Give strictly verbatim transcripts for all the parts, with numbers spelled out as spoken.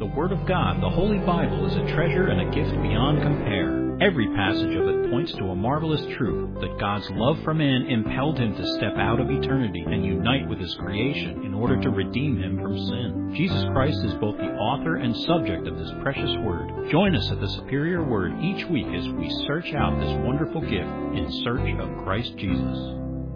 The Word of God, the Holy Bible, is a treasure and a gift beyond compare. Every passage of it points to a marvelous truth that God's love for man impelled him to step out of eternity and unite with his creation in order to redeem him from sin. Jesus Christ is both the author and subject of this precious Word. Join us at the Superior Word each week as we search out this wonderful gift in search of Christ Jesus.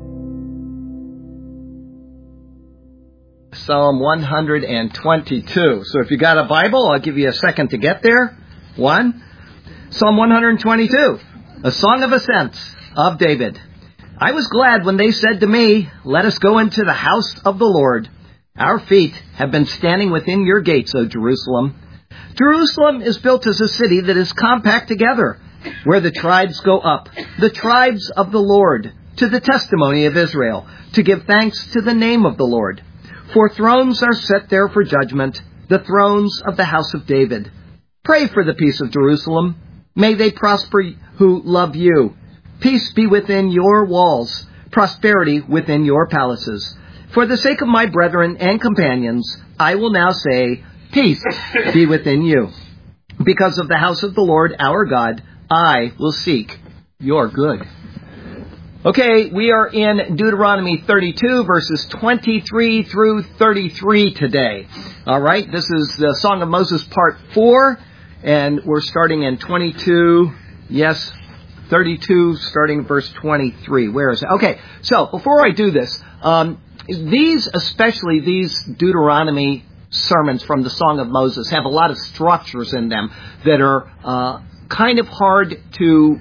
Psalm one hundred twenty-two. So if you got a Bible, I'll give you a second to get there. One. Psalm one hundred twenty-two, a song of ascents of David. I was glad when they said to me, let us go into the house of the Lord. Our feet have been standing within your gates, O Jerusalem. Jerusalem is built as a city that is compact together, where the tribes go up, the tribes of the Lord, to the testimony of Israel, to give thanks to the name of the Lord. For thrones are set there for judgment, the thrones of the house of David. Pray for the peace of Jerusalem. May they prosper who love you. Peace be within your walls, prosperity within your palaces. For the sake of my brethren and companions, I will now say, peace be within you. Because of the house of the Lord our God, I will seek your good. Okay, we are in Deuteronomy thirty-two, verses twenty-three through thirty-three today. All right, this is the Song of Moses, part four, and we're starting in twenty-two, yes, thirty-two, starting verse twenty-three. Where is it? Okay, so before I do this, um, these, especially these Deuteronomy sermons from the Song of Moses, have a lot of structures in them that are uh, kind of hard to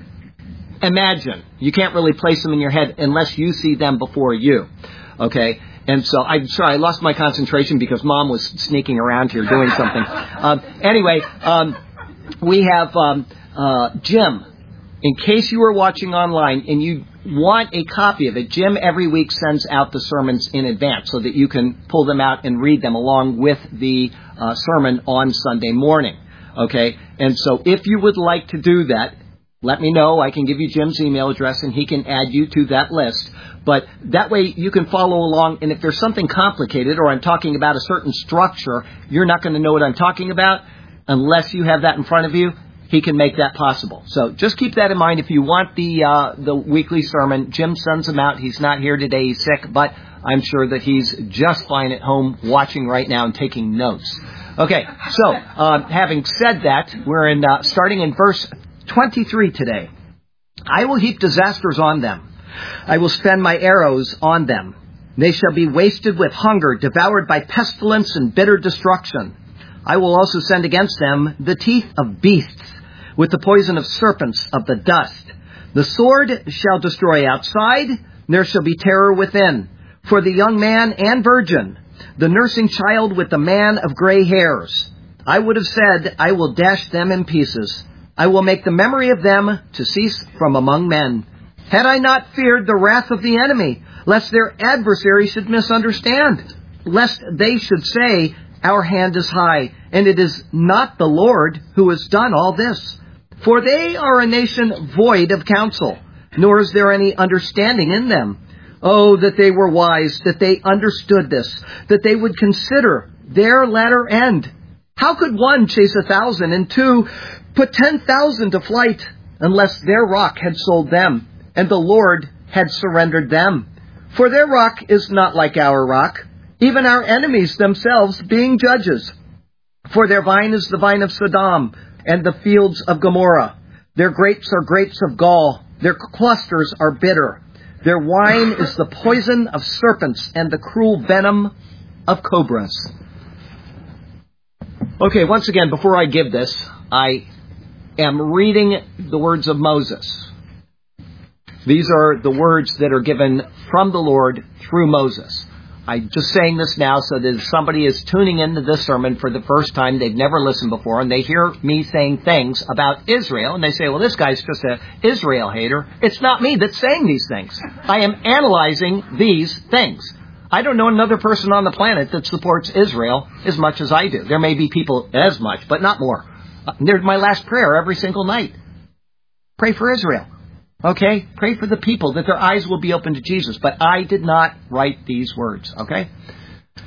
imagine. You can't really place them in your head unless you see them before you. Okay? And so, I'm sorry, I lost my concentration because Mom was sneaking around here doing something. Um, anyway, um, we have um, uh, Jim. In case you were watching online and you want a copy of it, Jim every week sends out the sermons in advance so that you can pull them out and read them along with the uh, sermon on Sunday morning. Okay? And so if you would like to do that, let me know. I can give you Jim's email address and he can add you to that list. But that way you can follow along. And if there's something complicated or I'm talking about a certain structure, you're not going to know what I'm talking about unless you have that in front of you. He can make that possible. So just keep that in mind. If you want the uh, the weekly sermon, Jim sends them out. He's not here today. He's sick, but I'm sure that he's just fine at home watching right now and taking notes. Okay, so uh, having said that, we're in uh, starting in verse twenty-three today. I will heap disasters on them. I will spend my arrows on them. They shall be wasted with hunger, devoured by pestilence and bitter destruction. I will also send against them the teeth of beasts, with the poison of serpents of the dust. The sword shall destroy outside, there shall be terror within. For the young man and virgin, the nursing child with the man of gray hairs. I would have said, I will dash them in pieces. I will make the memory of them to cease from among men. Had I not feared the wrath of the enemy, lest their adversary should misunderstand, lest they should say, our hand is high, and it is not the Lord who has done all this. For they are a nation void of counsel, nor is there any understanding in them. Oh, that they were wise, that they understood this, that they would consider their latter end. How could one chase a thousand and two put ten thousand to flight unless their rock had sold them and the Lord had surrendered them? For their rock is not like our rock, even our enemies themselves being judges. For their vine is the vine of Sodom and the fields of Gomorrah. Their grapes are grapes of gall. Their clusters are bitter. Their wine is the poison of serpents and the cruel venom of cobras. Okay, once again, before I give this, I am reading the words of Moses. These are the words that are given from the Lord through Moses. I'm just saying this now so that if somebody is tuning into this sermon for the first time, they've never listened before, and they hear me saying things about Israel, and they say, well, this guy's just an Israel hater. It's not me that's saying these things. I am analyzing these things. I don't know another person on the planet that supports Israel as much as I do. There may be people as much, but not more. They're my last prayer every single night. Pray for Israel. Okay? Pray for the people that their eyes will be open to Jesus. But I did not write these words. Okay?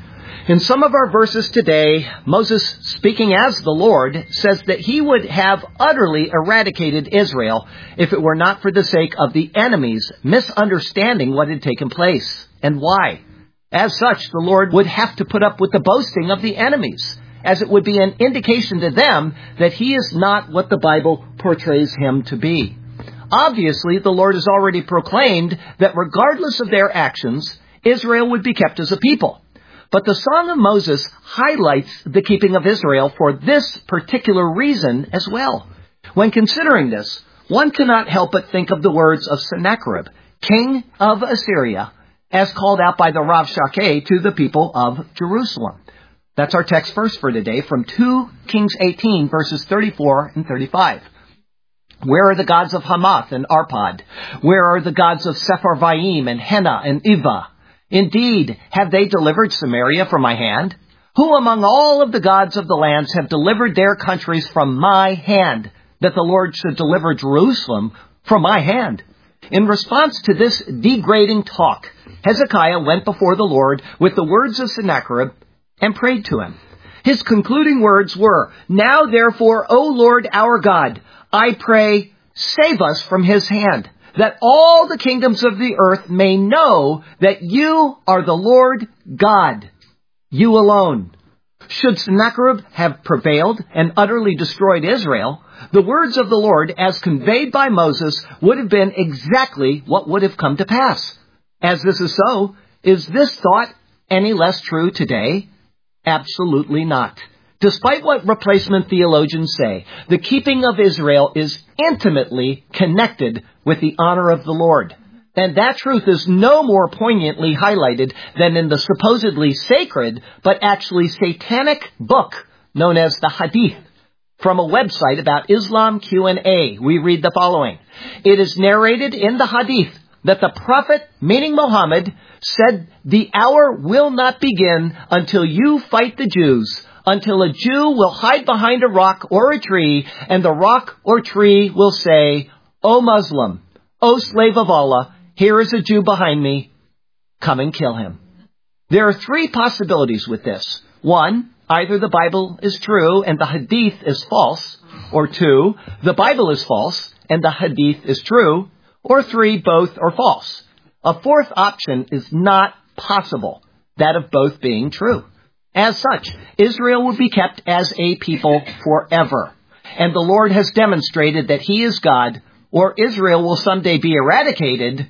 In some of our verses today, Moses, speaking as the Lord, says that he would have utterly eradicated Israel if it were not for the sake of the enemies misunderstanding what had taken place and why. As such, the Lord would have to put up with the boasting of the enemies, as it would be an indication to them that he is not what the Bible portrays him to be. Obviously, the Lord has already proclaimed that regardless of their actions, Israel would be kept as a people. But the Song of Moses highlights the keeping of Israel for this particular reason as well. When considering this, one cannot help but think of the words of Sennacherib, king of Assyria, as called out by the Rabshakeh to the people of Jerusalem. That's our text verse for today from two Kings eighteen, verses thirty-four and thirty-five. Where are the gods of Hamath and Arpad? Where are the gods of Sepharvaim and Hena and Ivah? Indeed, have they delivered Samaria from my hand? Who among all of the gods of the lands have delivered their countries from my hand, that the Lord should deliver Jerusalem from my hand? In response to this degrading talk, Hezekiah went before the Lord with the words of Sennacherib and prayed to him. His concluding words were, Now therefore, O Lord our God, I pray, save us from his hand, that all the kingdoms of the earth may know that you are the Lord God, you alone. Should Sennacherib have prevailed and utterly destroyed Israel, the words of the Lord, as conveyed by Moses, would have been exactly what would have come to pass. As this is so, is this thought any less true today? Absolutely not. Despite what replacement theologians say, the keeping of Israel is intimately connected with the honor of the Lord. And that truth is no more poignantly highlighted than in the supposedly sacred, but actually satanic book known as the Hadith. From a website about Islam Q and A, we read the following. It is narrated in the Hadith that the Prophet, meaning Muhammad, said, the hour will not begin until you fight the Jews, until a Jew will hide behind a rock or a tree, and the rock or tree will say, O Muslim, O slave of Allah, here is a Jew behind me, come and kill him. There are three possibilities with this. One, either the Bible is true and the Hadith is false, or two, the Bible is false and the Hadith is true, or three, both are false. A fourth option is not possible, that of both being true. As such, Israel will be kept as a people forever. And the Lord has demonstrated that he is God, or Israel will someday be eradicated,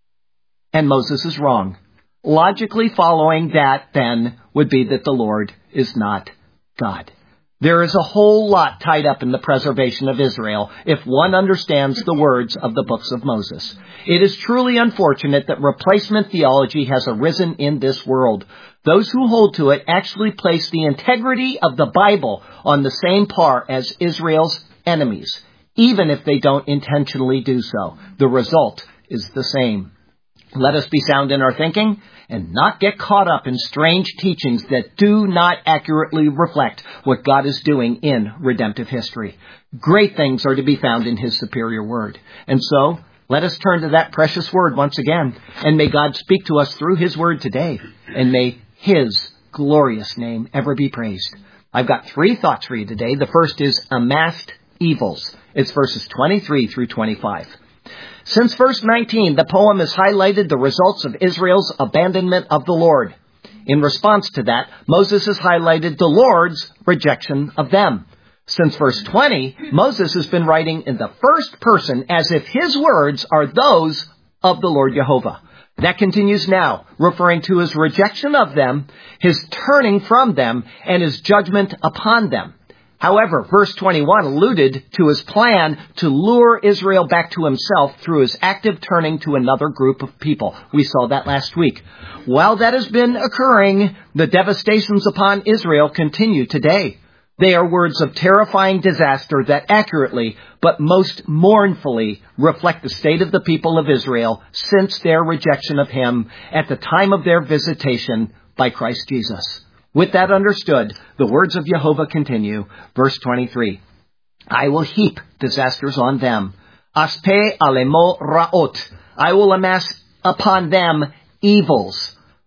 and Moses is wrong. Logically following that, then, would be that the Lord is not God. There is a whole lot tied up in the preservation of Israel if one understands the words of the books of Moses. It is truly unfortunate that replacement theology has arisen in this world. Those who hold to it actually place the integrity of the Bible on the same par as Israel's enemies, even if they don't intentionally do so. The result is the same. Let us be sound in our thinking and not get caught up in strange teachings that do not accurately reflect what God is doing in redemptive history. Great things are to be found in his superior word. And so, let us turn to that precious word once again, and may God speak to us through his word today, and may his glorious name ever be praised. I've got three thoughts for you today. The first is amassed evils. It's verses twenty-three through twenty-five. Since verse nineteen, the poem has highlighted the results of Israel's abandonment of the Lord. In response to that, Moses has highlighted the Lord's rejection of them. Since verse twenty, Moses has been writing in the first person as if his words are those of the Lord Jehovah. That continues now, referring to his rejection of them, his turning from them, and his judgment upon them. However, verse twenty-one alluded to his plan to lure Israel back to himself through his active turning to another group of people. We saw that last week. While that has been occurring, the devastations upon Israel continue today. They are words of terrifying disaster that accurately, but most mournfully, reflect the state of the people of Israel since their rejection of him at the time of their visitation by Christ Jesus. With that understood, the words of Jehovah continue. Verse twenty-three. I will heap disasters on them. Aspe alemo ra'ot. I will amass upon them evils.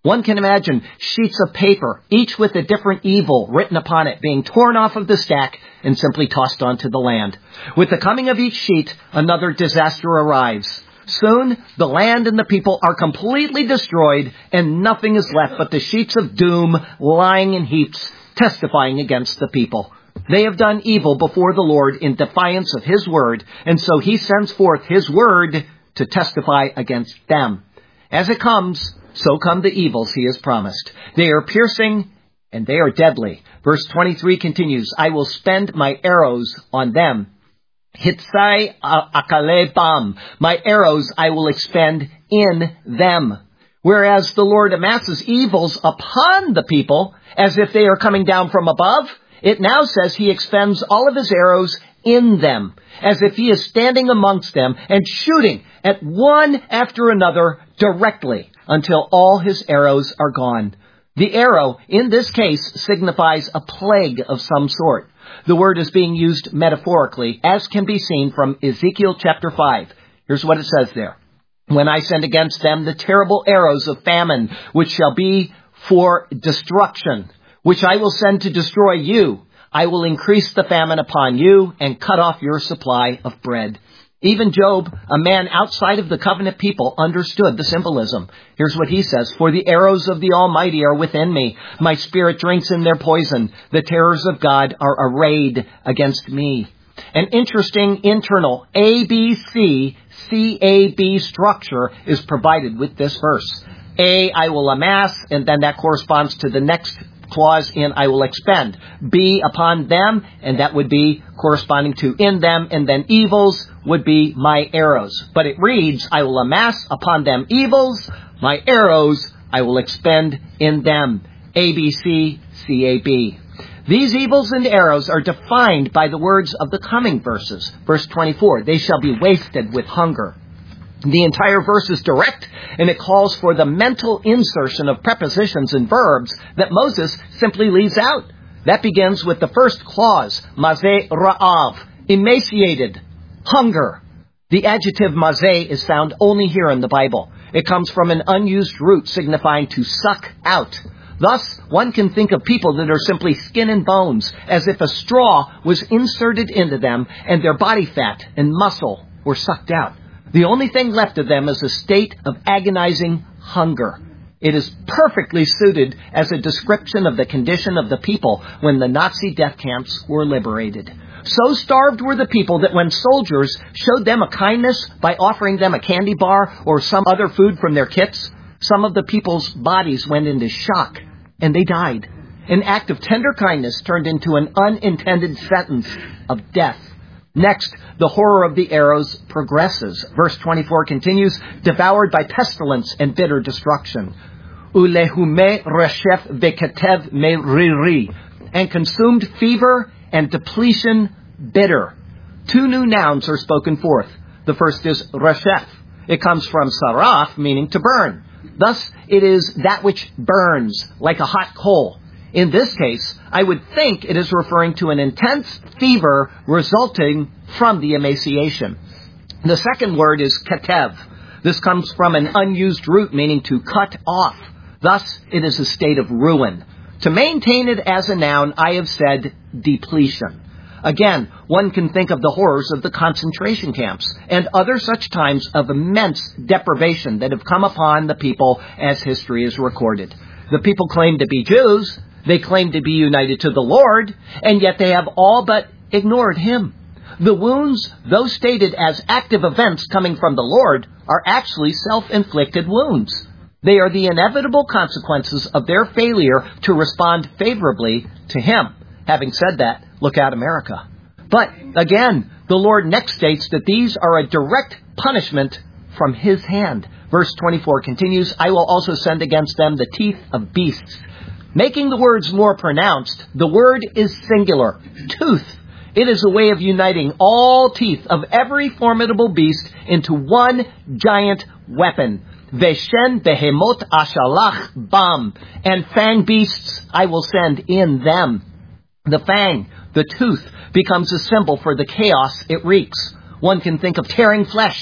One can imagine sheets of paper, each with a different evil written upon it, being torn off of the stack and simply tossed onto the land. With the coming of each sheet, another disaster arrives. Soon, the land and the people are completely destroyed, and nothing is left but the sheets of doom lying in heaps, testifying against the people. They have done evil before the Lord in defiance of His word, and so He sends forth His word to testify against them. As it comes, so come the evils He has promised. They are piercing and they are deadly. Verse twenty-three continues, I will spend my arrows on them. Hitzai akale bam. My arrows I will expend in them. Whereas the Lord amasses evils upon the people as if they are coming down from above, it now says He expends all of His arrows in them, as if He is standing amongst them and shooting at one after another directly until all His arrows are gone. The arrow, in this case, signifies a plague of some sort. The word is being used metaphorically, as can be seen from Ezekiel chapter five. Here's what it says there. When I send against them the terrible arrows of famine, which shall be for destruction, which I will send to destroy you, I will increase the famine upon you and cut off your supply of bread. Even Job, a man outside of the covenant people, understood the symbolism. Here's what he says, For the arrows of the Almighty are within me. My spirit drinks in their poison. The terrors of God are arrayed against me. An interesting internal A B C C A B structure is provided with this verse. A, I will amass, and then that corresponds to the next clause in I will expend. B, upon them, and that would be corresponding to in them, and then evils would be my arrows. But it reads, I will amass upon them evils, my arrows I will expend in them. A, B, C, C, A, B. These evils and arrows are defined by the words of the coming verses. Verse twenty-four, they shall be wasted with hunger. The entire verse is direct, and it calls for the mental insertion of prepositions and verbs that Moses simply leaves out. That begins with the first clause, mazeh ra'av, emaciated, hunger. The adjective mazeh is found only here in the Bible. It comes from an unused root signifying to suck out. Thus, one can think of people that are simply skin and bones, as if a straw was inserted into them and their body fat and muscle were sucked out. The only thing left of them is a state of agonizing hunger. It is perfectly suited as a description of the condition of the people when the Nazi death camps were liberated. So starved were the people that when soldiers showed them a kindness by offering them a candy bar or some other food from their kits, some of the people's bodies went into shock and they died. An act of tender kindness turned into an unintended sentence of death. Next, the horror of the arrows progresses. Verse twenty-four continues, devoured by pestilence and bitter destruction. Ulehume reshef veketev meriri, and consumed fever and depletion bitter. Two new nouns are spoken forth. The first is reshef. It comes from saraf, meaning to burn. Thus, it is that which burns like a hot coal. In this case, I would think it is referring to an intense fever resulting from the emaciation. The second word is ketev. This comes from an unused root meaning to cut off. Thus, it is a state of ruin. To maintain it as a noun, I have said depletion. Again, one can think of the horrors of the concentration camps and other such times of immense deprivation that have come upon the people as history is recorded. The people claim to be Jews. They claim to be united to the Lord, and yet they have all but ignored Him. The wounds, though stated as active events coming from the Lord, are actually self-inflicted wounds. They are the inevitable consequences of their failure to respond favorably to Him. Having said that, look at America. But again, the Lord next states that these are a direct punishment from His hand. Verse twenty-four continues, I will also send against them the teeth of beasts. Making the words more pronounced, the word is singular, tooth. It is a way of uniting all teeth of every formidable beast into one giant weapon. Veshen behemot ashalach bam. And fang beasts I will send in them. The fang, the tooth, becomes a symbol for the chaos it wreaks. One can think of tearing flesh,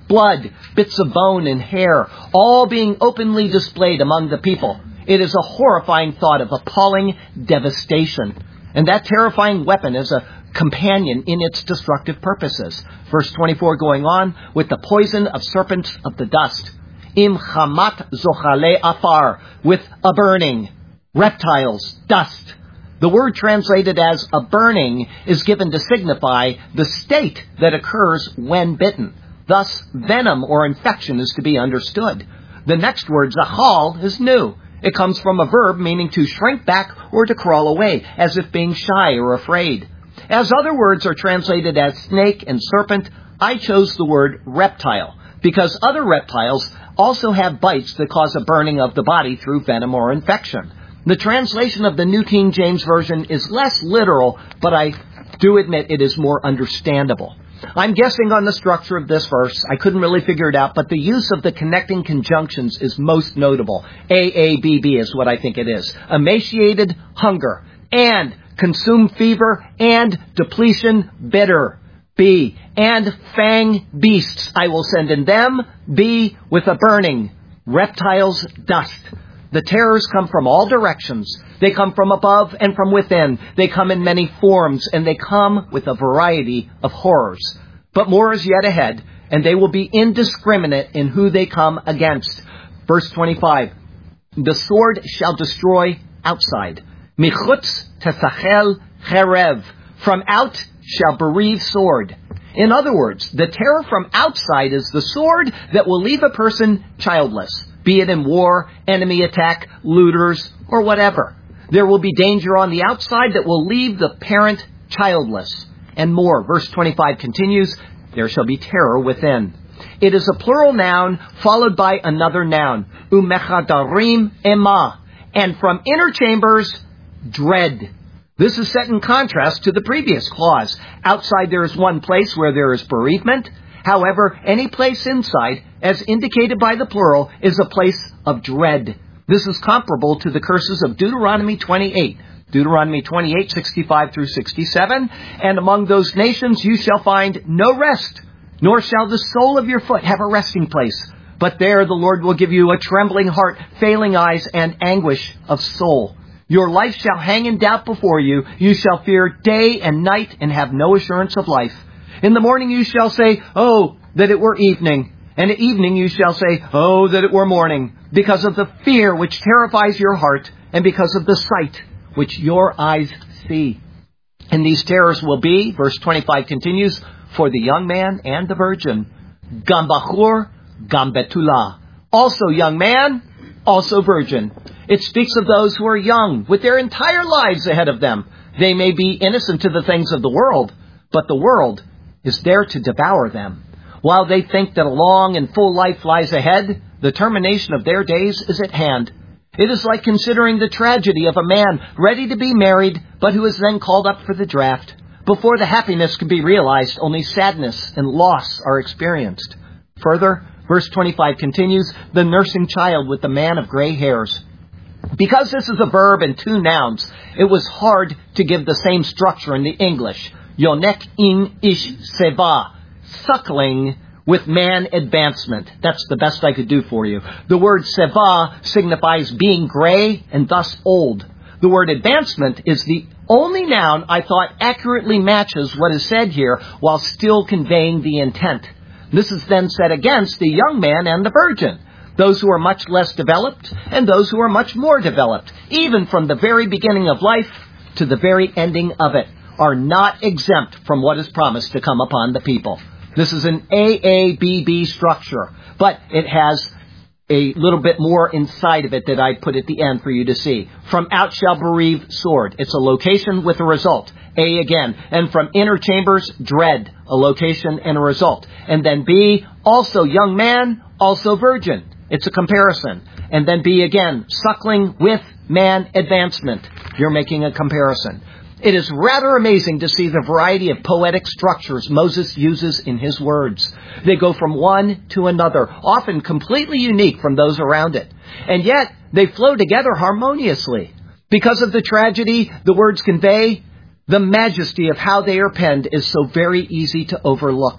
blood, bits of bone and hair, all being openly displayed among the people. It is a horrifying thought of appalling devastation. And that terrifying weapon is a companion in its destructive purposes. Verse twenty-four going on, with the poison of serpents of the dust. Im chamat zochale afar, with a burning. Reptiles, dust. The word translated as a burning is given to signify the state that occurs when bitten. Thus, venom or infection is to be understood. The next word, zachal, is new. It comes from a verb meaning to shrink back or to crawl away, as if being shy or afraid. As other words are translated as snake and serpent, I chose the word reptile, because other reptiles also have bites that cause a burning of the body through venom or infection. The translation of the New King James Version is less literal, but I do admit it is more understandable. I'm guessing on the structure of this verse. I couldn't really figure it out, but the use of the connecting conjunctions is most notable. A A B B is what I think it is. Emaciated, hunger, and consumed fever, and depletion, bitter. B, and fang beasts I will send in them. B, with a burning. Reptiles, dust. The terrors come from all directions. They come from above and from within. They come in many forms, and they come with a variety of horrors. But more is yet ahead, and they will be indiscriminate in who they come against. Verse twenty-five, the sword shall destroy outside. Michutz tesachel cherev. From out shall bereave sword. In other words, the terror from outside is the sword that will leave a person childless, be it in war, enemy attack, looters, or whatever. There will be danger on the outside that will leave the parent childless. And more. Verse twenty-five continues, there shall be terror within. It is a plural noun followed by another noun. Umechadarim ema. And from inner chambers, dread. This is set in contrast to the previous clause. Outside there is one place where there is bereavement. However, any place inside, as indicated by the plural, is a place of dread. This is comparable to the curses of Deuteronomy twenty-eight. Deuteronomy twenty-eight, sixty-five through sixty-seven. And among those nations you shall find no rest, nor shall the sole of your foot have a resting place. But there the Lord will give you a trembling heart, failing eyes, and anguish of soul. Your life shall hang in doubt before you. You shall fear day and night and have no assurance of life. In the morning you shall say, oh, that it were evening. And at evening you shall say, oh, that it were morning. Because of the fear which terrifies your heart, and because of the sight which your eyes see. And these terrors will be, verse twenty-five continues, for the young man and the virgin. Gam bachur, gam betula. Also young man, also virgin. It speaks of those who are young, with their entire lives ahead of them. They may be innocent to the things of the world, but the world is there to devour them. While they think that a long and full life lies ahead, the termination of their days is at hand. It is like considering the tragedy of a man ready to be married, but who is then called up for the draft. Before the happiness can be realized, only sadness and loss are experienced. Further, verse twenty-five continues, the nursing child with the man of gray hairs. Because this is a verb and two nouns, it was hard to give the same structure in the English. Yonek in ish seva, suckling with man advancement. That's the best I could do for you. The word seva signifies being gray and thus old. The word advancement is the only noun I thought accurately matches what is said here while still conveying the intent. This is then set against the young man and the virgin. Those who are much less developed and those who are much more developed, even from the very beginning of life to the very ending of it, are not exempt from what is promised to come upon the people. This is an A A B B structure, but it has a little bit more inside of it that I put at the end for you to see. From out shall bereave sword. It's a location with a result. A again. And from inner chambers, dread. A location and a result. And then B, also young man, also virgin. It's a comparison. And then B again, suckling with man advancement. You're making a comparison. It is rather amazing to see the variety of poetic structures Moses uses in his words. They go from one to another, often completely unique from those around it. And yet, they flow together harmoniously. Because of the tragedy the words convey, the majesty of how they are penned is so very easy to overlook.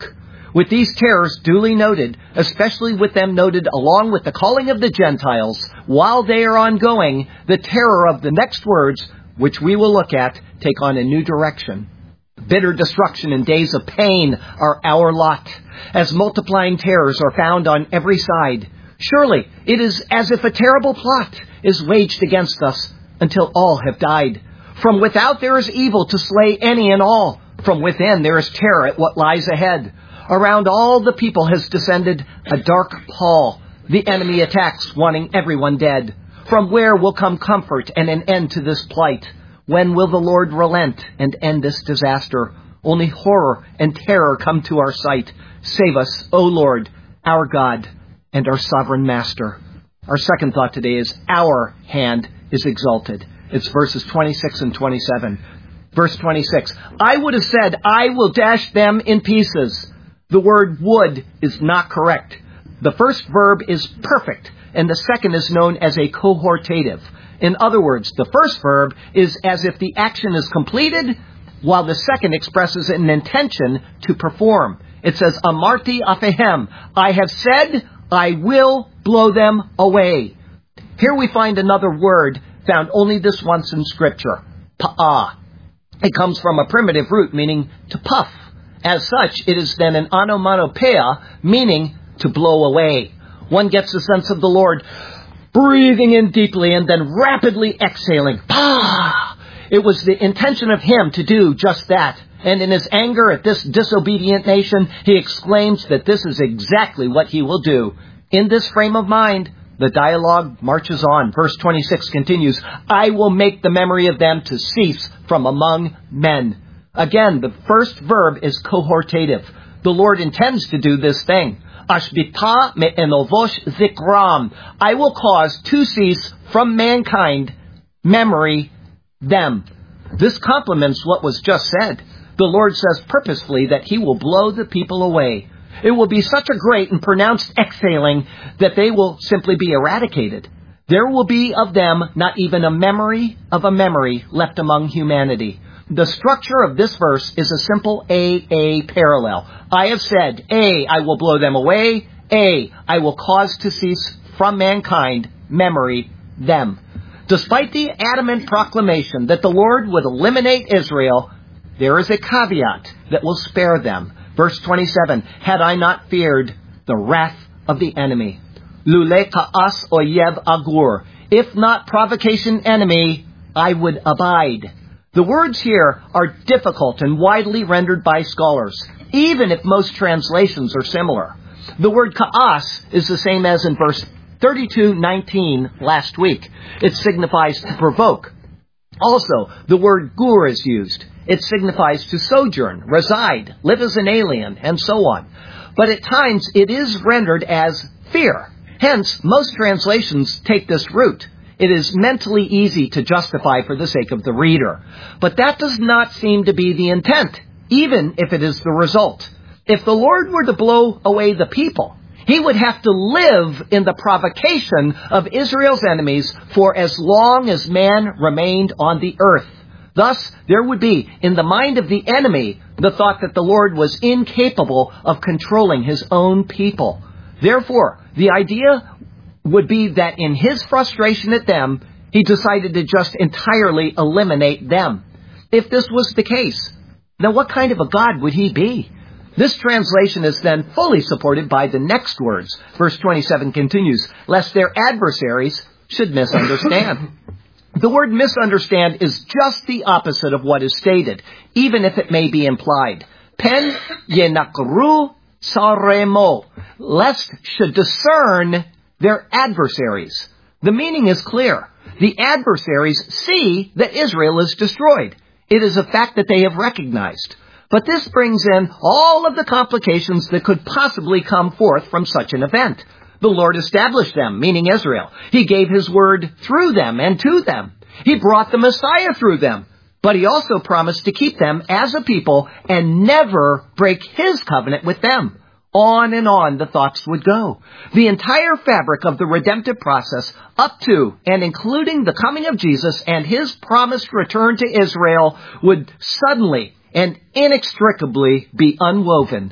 With these terrors duly noted, especially with them noted along with the calling of the Gentiles, while they are ongoing, the terror of the next words, which we will look at, take on a new direction. Bitter destruction and days of pain are our lot, as multiplying terrors are found on every side. Surely it is as if a terrible plot is waged against us until all have died. From without there is evil to slay any and all. From within there is terror at what lies ahead. Around all the people has descended a dark pall. The enemy attacks, wanting everyone dead. From where will come comfort and an end to this plight? When will the Lord relent and end this disaster? Only horror and terror come to our sight. Save us, O Lord, our God and our sovereign Master. Our second thought today is our hand is exalted. It's verses twenty-six and twenty-seven. Verse twenty-six, I would have said, I will dash them in pieces. The word would is not correct. The first verb is perfect, and the second is known as a cohortative. In other words, the first verb is as if the action is completed, while the second expresses an intention to perform. It says, Amarti afehem, I have said, I will blow them away. Here we find another word found only this once in Scripture, pa'ah. It comes from a primitive root meaning to puff. As such, it is then an onomatopoeia, meaning to blow away. One gets the sense of the Lord breathing in deeply and then rapidly exhaling. Pah! It was the intention of Him to do just that. And in His anger at this disobedient nation, He exclaims that this is exactly what He will do. In this frame of mind, the dialogue marches on. Verse twenty-six continues, I will make the memory of them to cease from among men. Again, the first verb is cohortative. The Lord intends to do this thing. Ashbita me'enovosh zikram. I will cause to cease from mankind memory them. This complements what was just said. The Lord says purposefully that He will blow the people away. It will be such a great and pronounced exhaling that they will simply be eradicated. There will be of them not even a memory of a memory left among humanity. The structure of this verse is a simple A A parallel. I have said, A, I will blow them away. A, I will cause to cease from mankind memory them. Despite the adamant proclamation that the Lord would eliminate Israel, there is a caveat that will spare them. Verse twenty-seven, had I not feared the wrath of the enemy. Lule ka'as oyev agur. If not provocation enemy, I would abide. The words here are difficult and widely rendered by scholars, even if most translations are similar. The word ka'as is the same as in verse thirty-two nineteen last week. It signifies to provoke. Also, the word gur is used. It signifies to sojourn, reside, live as an alien, and so on. But at times it is rendered as fear. Hence, most translations take this route. It is mentally easy to justify for the sake of the reader. But that does not seem to be the intent, even if it is the result. If the Lord were to blow away the people, He would have to live in the provocation of Israel's enemies for as long as man remained on the earth. Thus, there would be, in the mind of the enemy, the thought that the Lord was incapable of controlling His own people. Therefore, the idea would be that in His frustration at them, He decided to just entirely eliminate them. If this was the case, now what kind of a God would He be? This translation is then fully supported by the next words. Verse twenty-seven continues, lest their adversaries should misunderstand. The word misunderstand is just the opposite of what is stated, even if it may be implied. Pen yenakru saremo, lest should discern their adversaries. The meaning is clear. The adversaries see that Israel is destroyed. It is a fact that they have recognized. But this brings in all of the complications that could possibly come forth from such an event. The Lord established them, meaning Israel. He gave His word through them and to them. He brought the Messiah through them. But He also promised to keep them as a people and never break His covenant with them. On and on the thoughts would go. The entire fabric of the redemptive process, up to and including the coming of Jesus and His promised return to Israel, would suddenly and inextricably be unwoven.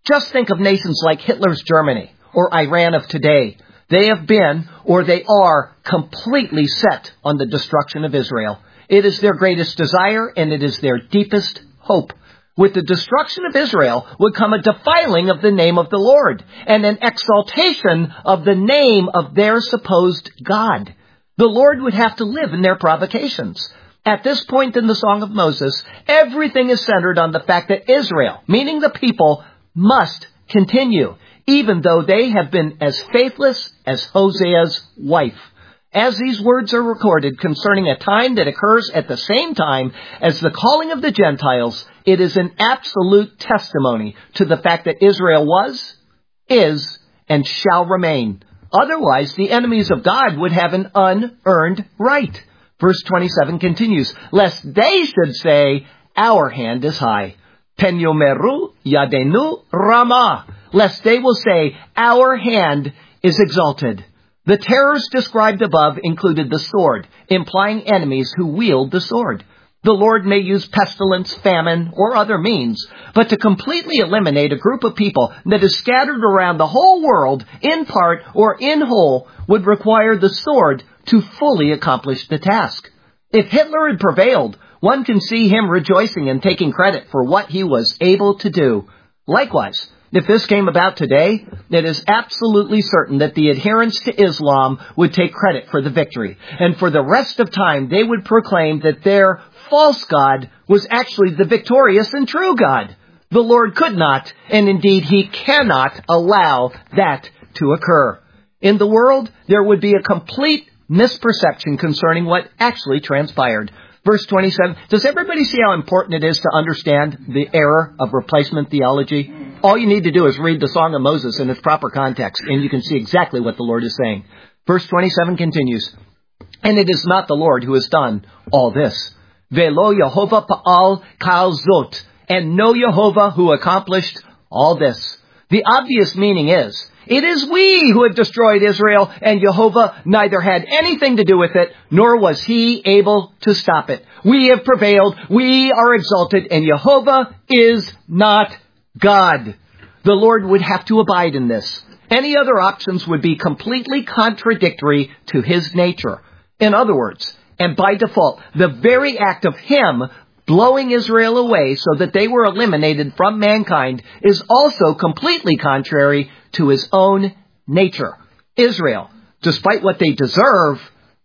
Just think of nations like Hitler's Germany or Iran of today. They have been, or they are, completely set on the destruction of Israel. It is their greatest desire, and it is their deepest hope. With the destruction of Israel would come a defiling of the name of the Lord, and an exaltation of the name of their supposed God. The Lord would have to live in their provocations. At this point in the Song of Moses, everything is centered on the fact that Israel, meaning the people, must continue, even though they have been as faithless as Hosea's wife. As these words are recorded concerning a time that occurs at the same time as the calling of the Gentiles, it is an absolute testimony to the fact that Israel was, is, and shall remain. Otherwise, the enemies of God would have an unearned right. Verse twenty-seven continues, lest they should say, our hand is high. Penyomeru yadenu rama. Lest they will say, our hand is exalted. The terrors described above included the sword, implying enemies who wield the sword. The Lord may use pestilence, famine, or other means, but to completely eliminate a group of people that is scattered around the whole world, in part or in whole, would require the sword to fully accomplish the task. If Hitler had prevailed, one can see him rejoicing and taking credit for what he was able to do. Likewise, if this came about today, it is absolutely certain that the adherents to Islam would take credit for the victory. And for the rest of time, they would proclaim that their false God was actually the victorious and true God. The Lord could not, and indeed he cannot, allow that to occur. In the world, there would be a complete misperception concerning what actually transpired. Verse twenty-seven, does everybody see how important it is to understand the error of replacement theology? All you need to do is read the Song of Moses in its proper context, and you can see exactly what the Lord is saying. Verse twenty-seven continues, and it is not the Lord who has done all this. Velo Yehovah Pa'al Kal Zot, and no Yehovah who accomplished all this. The obvious meaning is, it is we who have destroyed Israel, and Jehovah neither had anything to do with it, nor was he able to stop it. We have prevailed, we are exalted, and Jehovah is not God. The Lord would have to abide in this. Any other options would be completely contradictory to his nature. In other words, and by default, the very act of him blowing Israel away so that they were eliminated from mankind is also completely contrary to his own nature. Israel, despite what they deserve,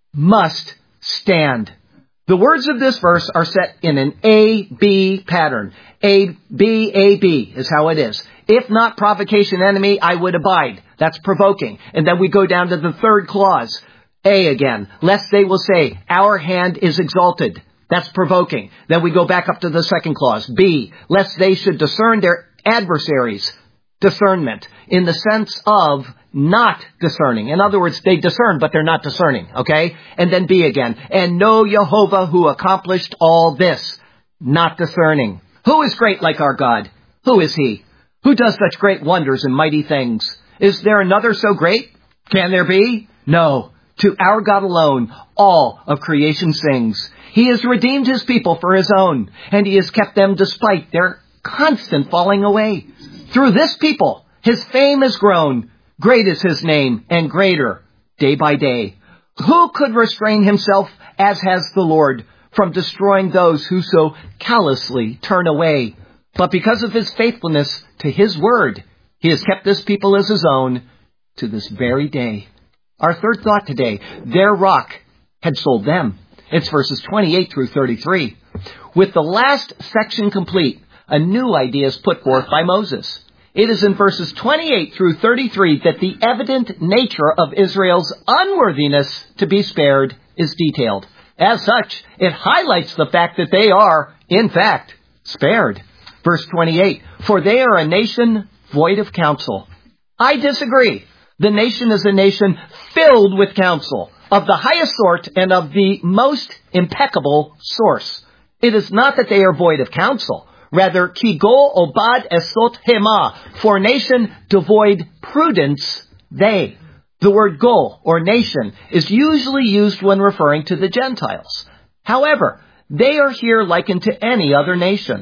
must stand. The words of this verse are set in an A B pattern. A, B, A, B is how it is. If not provocation enemy, I would abide. That's provoking. And then we go down to the third clause. A again. Lest they will say, our hand is exalted. That's provoking. Then we go back up to the second clause. B, lest they should discern their adversaries. Discernment. In the sense of not discerning. In other words, they discern, but they're not discerning. Okay? And then B again. And know Jehovah who accomplished all this. Not discerning. Who is great like our God? Who is he? Who does such great wonders and mighty things? Is there another so great? Can there be? No. To our God alone, all of creation sings. He has redeemed his people for his own, and he has kept them despite their constant falling away. Through this people, his fame has grown. Great is his name, and greater day by day. Who could restrain himself, as has the Lord, from destroying those who so callously turn away? But because of his faithfulness to his word, he has kept this people as his own to this very day. Our third thought today, their rock had sold them. It's verses twenty-eight through thirty-three. With the last section complete, a new idea is put forth by Moses. It is in verses twenty-eight through thirty-three that the evident nature of Israel's unworthiness to be spared is detailed. As such, it highlights the fact that they are, in fact, spared. Verse twenty-eight, for they are a nation void of counsel. I disagree. The nation is a nation filled with counsel, of the highest sort and of the most impeccable source. It is not that they are void of counsel. Rather, ki go obad esot hema, for nation devoid prudence they. The word go, or nation, is usually used when referring to the Gentiles. However, they are here likened to any other nation.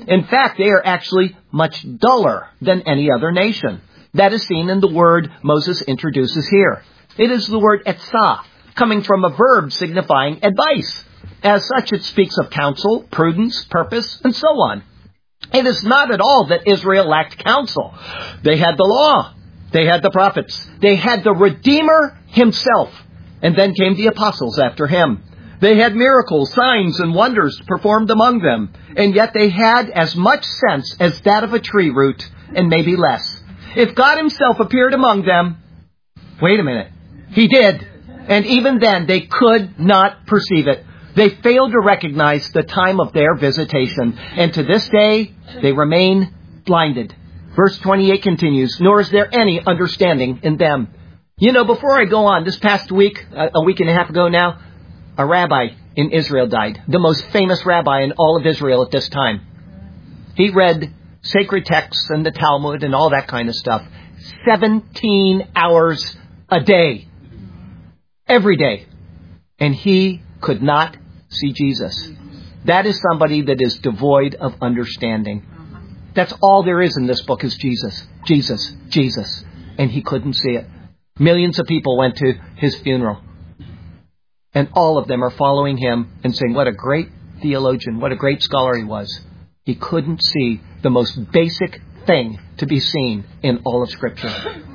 In fact, they are actually much duller than any other nation. That is seen in the word Moses introduces here. It is the word etzah, coming from a verb signifying advice. As such, it speaks of counsel, prudence, purpose, and so on. It is not at all that Israel lacked counsel. They had the law. They had the prophets. They had the Redeemer himself. And then came the apostles after him. They had miracles, signs, and wonders performed among them. And yet they had as much sense as that of a tree root, and maybe less. If God himself appeared among them, wait a minute, he did. And even then, they could not perceive it. They failed to recognize the time of their visitation. And to this day, they remain blinded. Verse twenty-eight continues, nor is there any understanding in them. You know, before I go on, this past week, a week and a half ago now, a rabbi in Israel died. The most famous rabbi in all of Israel at this time. He read sacred texts and the Talmud and all that kind of stuff. seventeen hours a day. Every day. And he could not see Jesus. That is somebody that is devoid of understanding. That's all there is in this book is Jesus. Jesus. Jesus. And he couldn't see it. Millions of people went to his funeral. And all of them are following him and saying, what a great theologian, what a great scholar he was. He couldn't see the most basic thing to be seen in all of Scripture.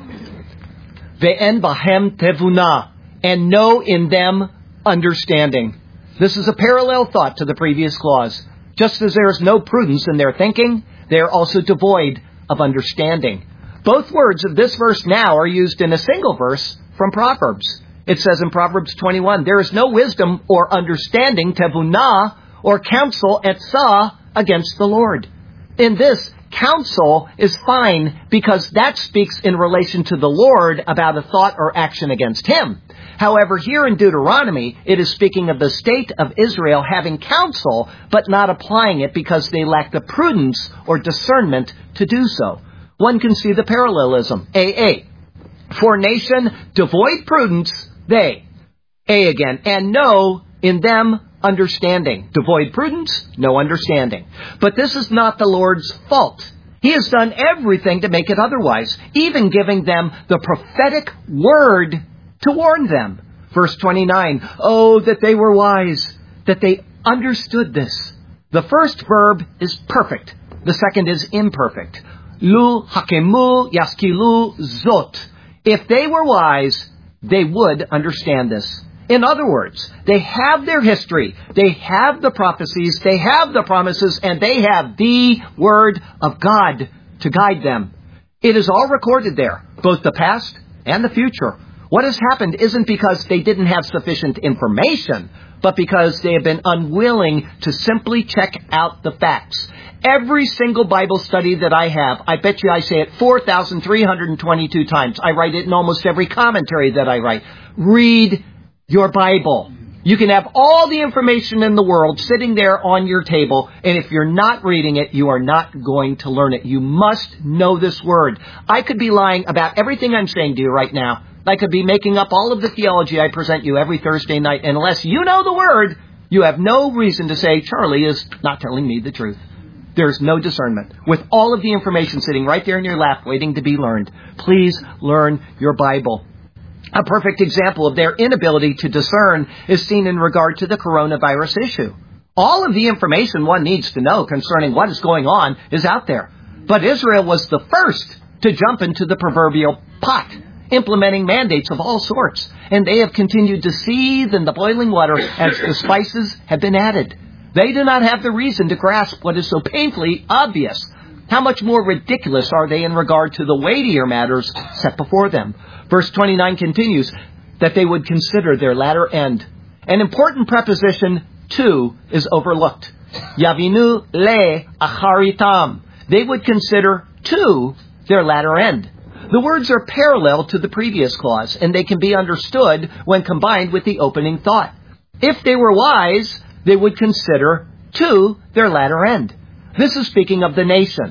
Ve'en bahem tevuna, and know in them understanding. This is a parallel thought to the previous clause. Just as there is no prudence in their thinking, they are also devoid of understanding. Both words of this verse now are used in a single verse from Proverbs. It says in Proverbs twenty-one, there is no wisdom or understanding, tevunah, or counsel, etzah, against the Lord. In this, counsel is fine because that speaks in relation to the Lord about a thought or action against him. However, here in Deuteronomy, it is speaking of the state of Israel having counsel, but not applying it because they lack the prudence or discernment to do so. One can see the parallelism. A A. For nation devoid prudence, they. A again. And no in them understanding. Devoid prudence, no understanding. But this is not the Lord's fault. He has done everything to make it otherwise, even giving them the prophetic word to warn them. Verse twenty-nine, oh, that they were wise, that they understood this. The first verb is perfect. The second is imperfect. Lu hakemu yaskilu zot. If they were wise, they would understand this. In other words, they have their history, they have the prophecies, they have the promises, and they have the Word of God to guide them. It is all recorded there, both the past and the future. What has happened isn't because they didn't have sufficient information, but because they have been unwilling to simply check out the facts. Every single Bible study that I have, I bet you I say it four thousand three hundred twenty-two times. I write it in almost every commentary that I write. Read your Bible. You can have all the information in the world sitting there on your table, and if you're not reading it, you are not going to learn it. You must know this Word. I could be lying about everything I'm saying to you right now. I could be making up all of the theology I present you every Thursday night, and unless you know the Word, you have no reason to say Charlie is not telling me the truth. There's no discernment. With all of the information sitting right there in your lap waiting to be learned, please learn your Bible. A perfect example of their inability to discern is seen in regard to the coronavirus issue. All of the information one needs to know concerning what is going on is out there. But Israel was the first to jump into the proverbial pot, implementing mandates of all sorts. And they have continued to seethe in the boiling water as the spices have been added. They do not have the reason to grasp what is so painfully obvious. How much more ridiculous are they in regard to the weightier matters set before them? Verse twenty-nine continues that they would consider their latter end. An important preposition, to, is overlooked. Yavinu le acharitam. They would consider to their latter end. The words are parallel to the previous clause, and they can be understood when combined with the opening thought. If they were wise, they would consider to their latter end. This is speaking of the nation.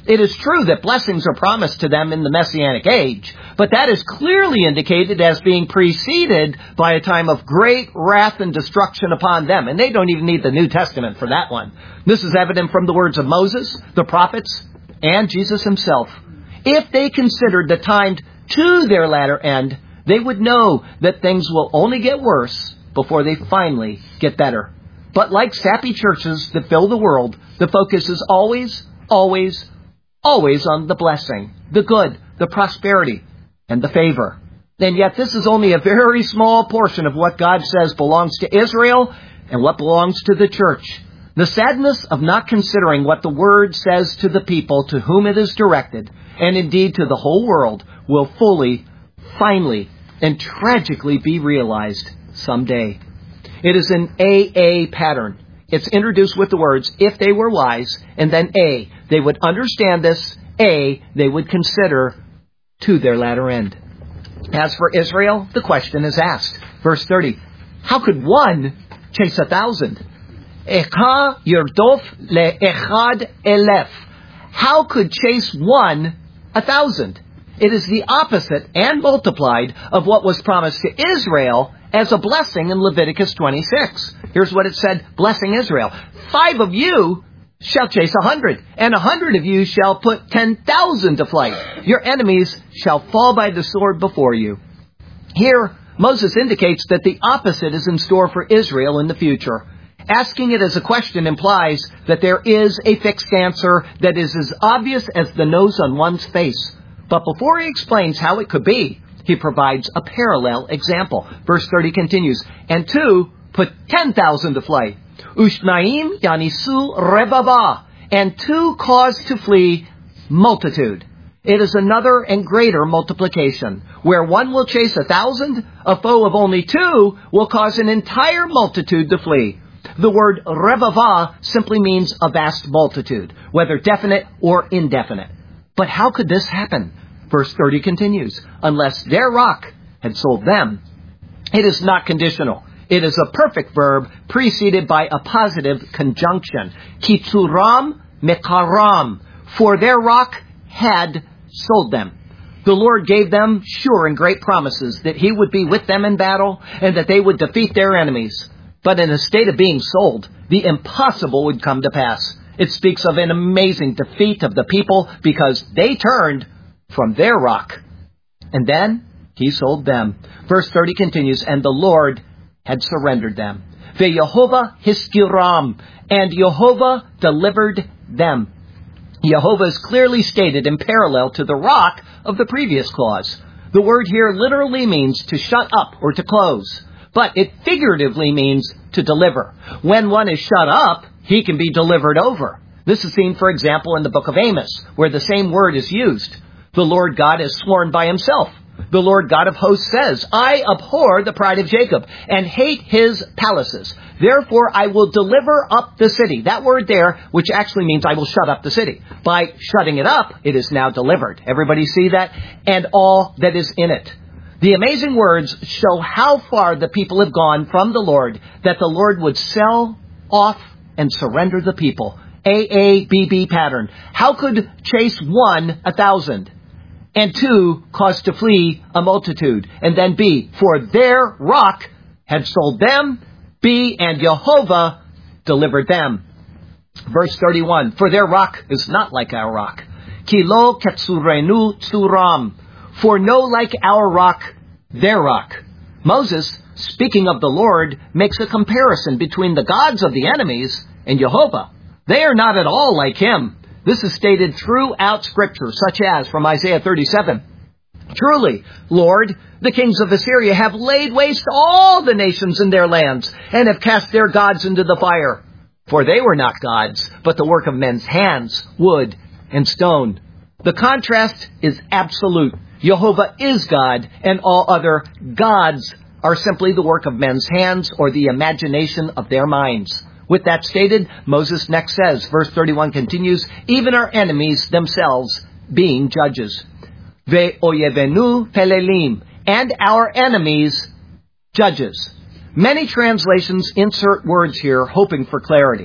It is true that blessings are promised to them in the Messianic age, but that is clearly indicated as being preceded by a time of great wrath and destruction upon them. And they don't even need the New Testament for that one. This is evident from the words of Moses, the prophets, and Jesus himself. If they considered the time to their latter end, they would know that things will only get worse before they finally get better. But like sappy churches that fill the world, the focus is always, always, always on the blessing, the good, the prosperity, and the favor. And yet this is only a very small portion of what God says belongs to Israel and what belongs to the church. The sadness of not considering what the Word says to the people to whom it is directed, and indeed to the whole world, will fully, finally, and tragically be realized someday. It is an A A pattern. It's introduced with the words, if they were wise, and then A, they would understand this, A, they would consider to their latter end. As for Israel, the question is asked. Verse thirty, how could one chase a thousand? Echa yirdof le'echad elef. How could chase one a thousand? It is the opposite and multiplied of what was promised to Israel as a blessing in Leviticus twenty-six. Here's what it said, blessing Israel. Five of you shall chase a hundred, and a hundred of you shall put ten thousand to flight. Your enemies shall fall by the sword before you. Here, Moses indicates that the opposite is in store for Israel in the future. Asking it as a question implies that there is a fixed answer that is as obvious as the nose on one's face. But before he explains how it could be, he provides a parallel example. Verse thirty continues, and two put ten thousand to flight. Ushnaim yanisu rebaba. And two caused to flee multitude. It is another and greater multiplication. Where one will chase a thousand, a foe of only two will cause an entire multitude to flee. The word rebava simply means a vast multitude, whether definite or indefinite. But how could this happen? Verse thirty continues, unless their rock had sold them. It is not conditional. It is a perfect verb preceded by a positive conjunction. Kitzuram mekaram. For their rock had sold them. The Lord gave them sure and great promises that He would be with them in battle and that they would defeat their enemies. But in a state of being sold, the impossible would come to pass. It speaks of an amazing defeat of the people because they turned from their rock. And then He sold them. Verse thirty continues, and the Lord had surrendered them. Ve'Yehovah hiskiram, and Yehovah delivered them. Yehovah is clearly stated in parallel to the rock of the previous clause. The word here literally means to shut up or to close, but it figuratively means to deliver. When one is shut up, he can be delivered over. This is seen, for example, in the book of Amos, where the same word is used. The Lord God has sworn by Himself. The Lord God of hosts says, I abhor the pride of Jacob and hate his palaces. Therefore, I will deliver up the city. That word there, which actually means I will shut up the city. By shutting it up, it is now delivered. Everybody see that? And all that is in it. The amazing words show how far the people have gone from the Lord, that the Lord would sell off and surrender the people. A A B B pattern. How could chase one a thousand? And two, cause to flee a multitude. And then B, for their rock had sold them. B, and Yehovah delivered them. Verse thirty-one, for their rock is not like our rock. Kilo ketsurenu tsuram. For no like our rock, their rock. Moses, speaking of the Lord, makes a comparison between the gods of the enemies and Yehovah. They are not at all like Him. This is stated throughout Scripture, such as from Isaiah thirty-seven. Truly, Lord, the kings of Assyria have laid waste all the nations in their lands, and have cast their gods into the fire. For they were not gods, but the work of men's hands, wood and stone. The contrast is absolute. Yehovah is God, and all other gods are simply the work of men's hands or the imagination of their minds. With that stated, Moses next says, verse thirty-one continues, even our enemies themselves being judges. Ve'oyevenu pelelim, and our enemies judges. Many translations insert words here hoping for clarity.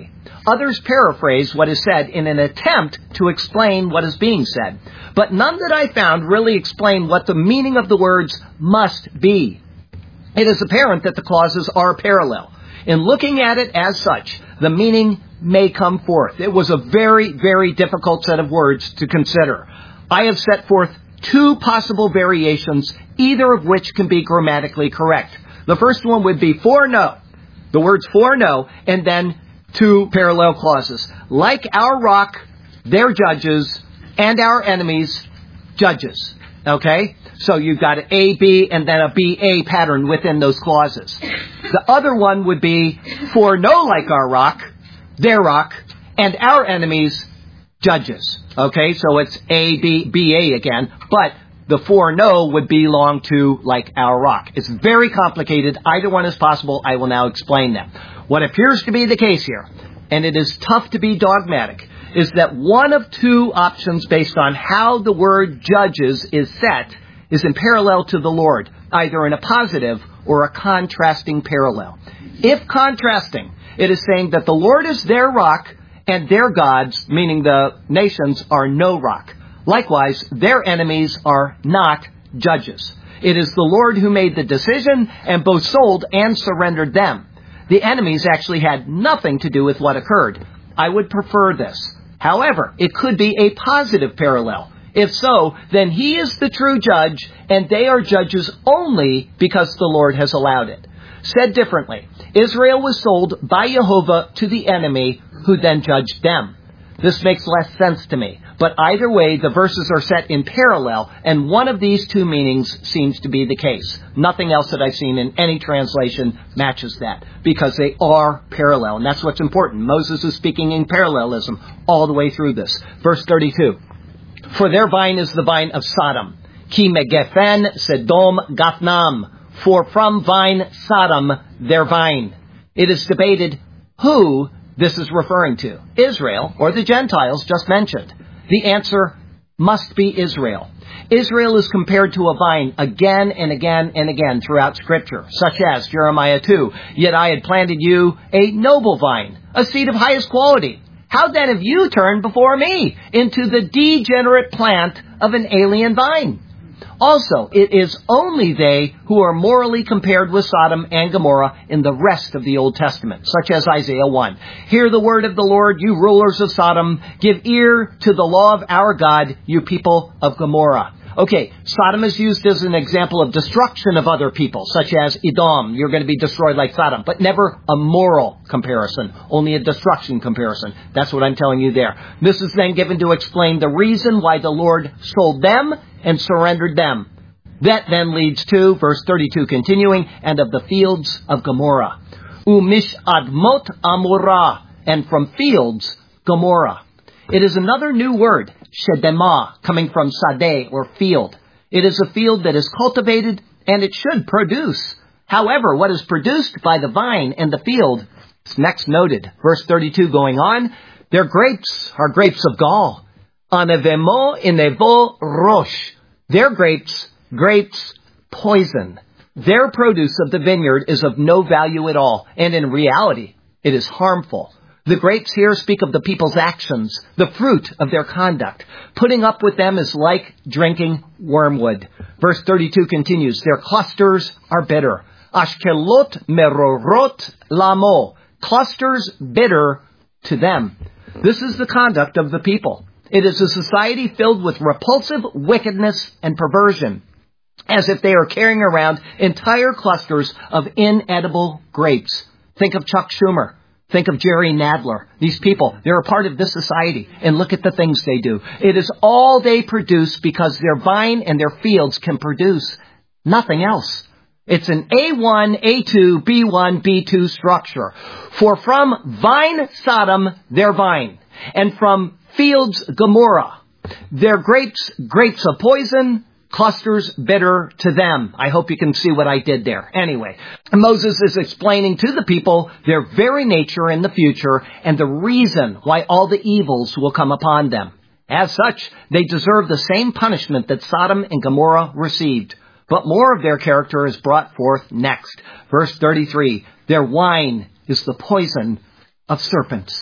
Others paraphrase what is said in an attempt to explain what is being said. But none that I found really explain what the meaning of the words must be. It is apparent that the clauses are parallel. In looking at it as such, the meaning may come forth. It was a very, very difficult set of words to consider. I have set forth two possible variations, either of which can be grammatically correct. The first one would be for no. The words for no, and then two parallel clauses. Like our rock, their judges, and our enemies, judges. Okay? So you've got an A, B, and then a B, A pattern within those clauses. The other one would be for no like our rock, their rock, and our enemies, judges. Okay, so it's A, B, B, A again, but the for no would belong to like our rock. It's very complicated. Either one is possible. I will now explain them. What appears to be the case here, and it is tough to be dogmatic, is that one of two options based on how the word judges is set is in parallel to the Lord, either in a positive or a contrasting parallel. If contrasting, it is saying that the Lord is their rock and their gods, meaning the nations, are no rock. Likewise, their enemies are not judges. It is the Lord who made the decision and both sold and surrendered them. The enemies actually had nothing to do with what occurred. I would prefer this. However, it could be a positive parallel. If so, then he is the true judge, and they are judges only because the Lord has allowed it. Said differently, Israel was sold by Jehovah to the enemy, who then judged them. This makes less sense to me. But either way, the verses are set in parallel, and one of these two meanings seems to be the case. Nothing else that I've seen in any translation matches that, because they are parallel, and that's what's important. Moses is speaking in parallelism all the way through this. Verse thirty-two. For their vine is the vine of Sodom. Ki megefen Sedom Gafnam. For from vine Sodom their vine. It is debated who this is referring to, Israel or the Gentiles just mentioned. The answer must be Israel. Israel is compared to a vine again and again and again throughout Scripture, such as Jeremiah two. Yet I had planted you a noble vine, a seed of highest quality. How then have you turned before me into the degenerate plant of an alien vine? Also, it is only they who are morally compared with Sodom and Gomorrah in the rest of the Old Testament, such as Isaiah one. Hear the word of the Lord, you rulers of Sodom. Give ear to the law of our God, you people of Gomorrah. Okay, Sodom is used as an example of destruction of other people, such as Edom. You're going to be destroyed like Sodom, but never a moral comparison, only a destruction comparison. That's what I'm telling you there. This is then given to explain the reason why the Lord sold them and surrendered them. That then leads to, verse thirty-two continuing, and of the fields of Gomorrah. Umish admot amorah, and from fields, Gomorrah. It is another new word, shedemah, coming from sadeh, or field. It is a field that is cultivated, and it should produce. However, what is produced by the vine and the field is next noted. Verse thirty-two going on, their grapes are grapes of gall. Anevemo inevo rosh. Their grapes, grapes, poison. Their produce of the vineyard is of no value at all, and in reality, it is harmful. The grapes here speak of the people's actions, the fruit of their conduct. Putting up with them is like drinking wormwood. Verse thirty-two continues, their clusters are bitter. Ashkelot merorot lamo. Clusters bitter to them. This is the conduct of the people. It is a society filled with repulsive wickedness and perversion, as if they are carrying around entire clusters of inedible grapes. Think of Chuck Schumer. Think of Jerry Nadler. These people, they're a part of this society. And look at the things they do. It is all they produce because their vine and their fields can produce nothing else. It's an A one, A two, B one, B two structure. For from vine Sodom, their vine. And from fields Gomorrah. Their grapes, grapes of poison, clusters bitter to them. I hope you can see what I did there. Anyway, Moses is explaining to the people their very nature in the future and the reason why all the evils will come upon them. As such, they deserve the same punishment that Sodom and Gomorrah received. But more of their character is brought forth next. Verse thirty-three, their wine is the poison of serpents.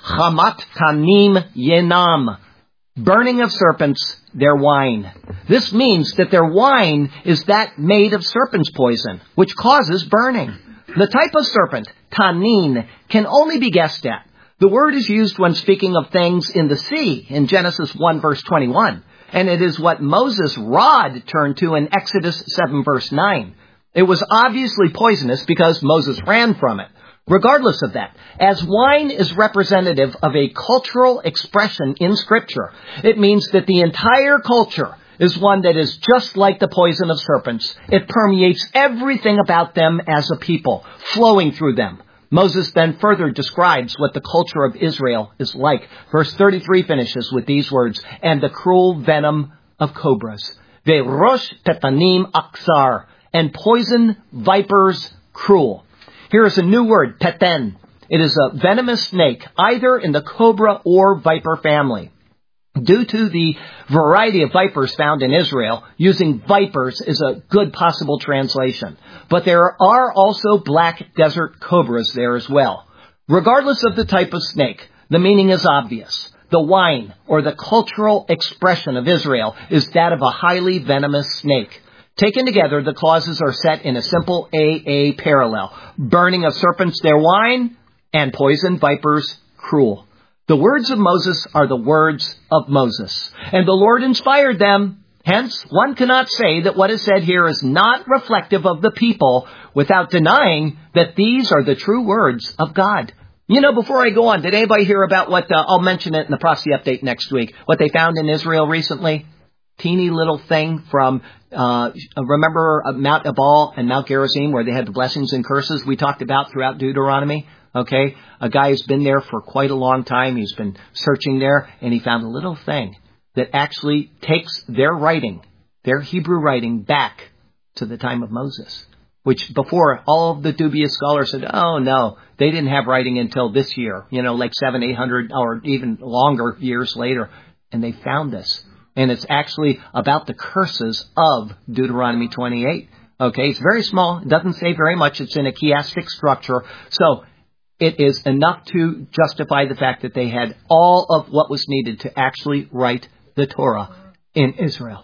Chamat tanim yenam. Burning of serpents, their wine. This means that their wine is that made of serpent's poison, which causes burning. The type of serpent, tanin, can only be guessed at. The word is used when speaking of things in the sea in Genesis one verse twenty-one. And it is what Moses' rod turned to in Exodus seven verse nine. It was obviously poisonous because Moses ran from it. Regardless of that, as wine is representative of a cultural expression in Scripture, it means that the entire culture is one that is just like the poison of serpents. It permeates everything about them as a people, flowing through them. Moses then further describes what the culture of Israel is like. Verse thirty-three finishes with these words, and the cruel venom of cobras, ve'rosh petanim aksar, and poison vipers cruel. Here is a new word, peten. It is a venomous snake, either in the cobra or viper family. Due to the variety of vipers found in Israel, using vipers is a good possible translation. But there are also black desert cobras there as well. Regardless of the type of snake, the meaning is obvious. The wine, or the cultural expression of Israel, is that of a highly venomous snake. Taken together, the clauses are set in a simple A A parallel. Burning of serpents their wine, and poison vipers cruel. The words of Moses are the words of Moses, and the Lord inspired them. Hence, one cannot say that what is said here is not reflective of the people without denying that these are the true words of God. You know, before I go on, did anybody hear about what, uh, I'll mention it in the prophecy update next week, what they found in Israel recently? Teeny little thing from, uh, remember Mount Ebal and Mount Gerizim where they had the blessings and curses we talked about throughout Deuteronomy? Okay, a guy who's been there for quite a long time. He's been searching there, and he found a little thing that actually takes their writing, their Hebrew writing, back to the time of Moses. Which before, all of the dubious scholars said, oh no, they didn't have writing until this year, you know, like seven, eight hundred, or even longer years later. And they found this. And it's actually about the curses of Deuteronomy twenty-eight. Okay, it's very small. It doesn't say very much. It's in a chiastic structure. So it is enough to justify the fact that they had all of what was needed to actually write the Torah in Israel.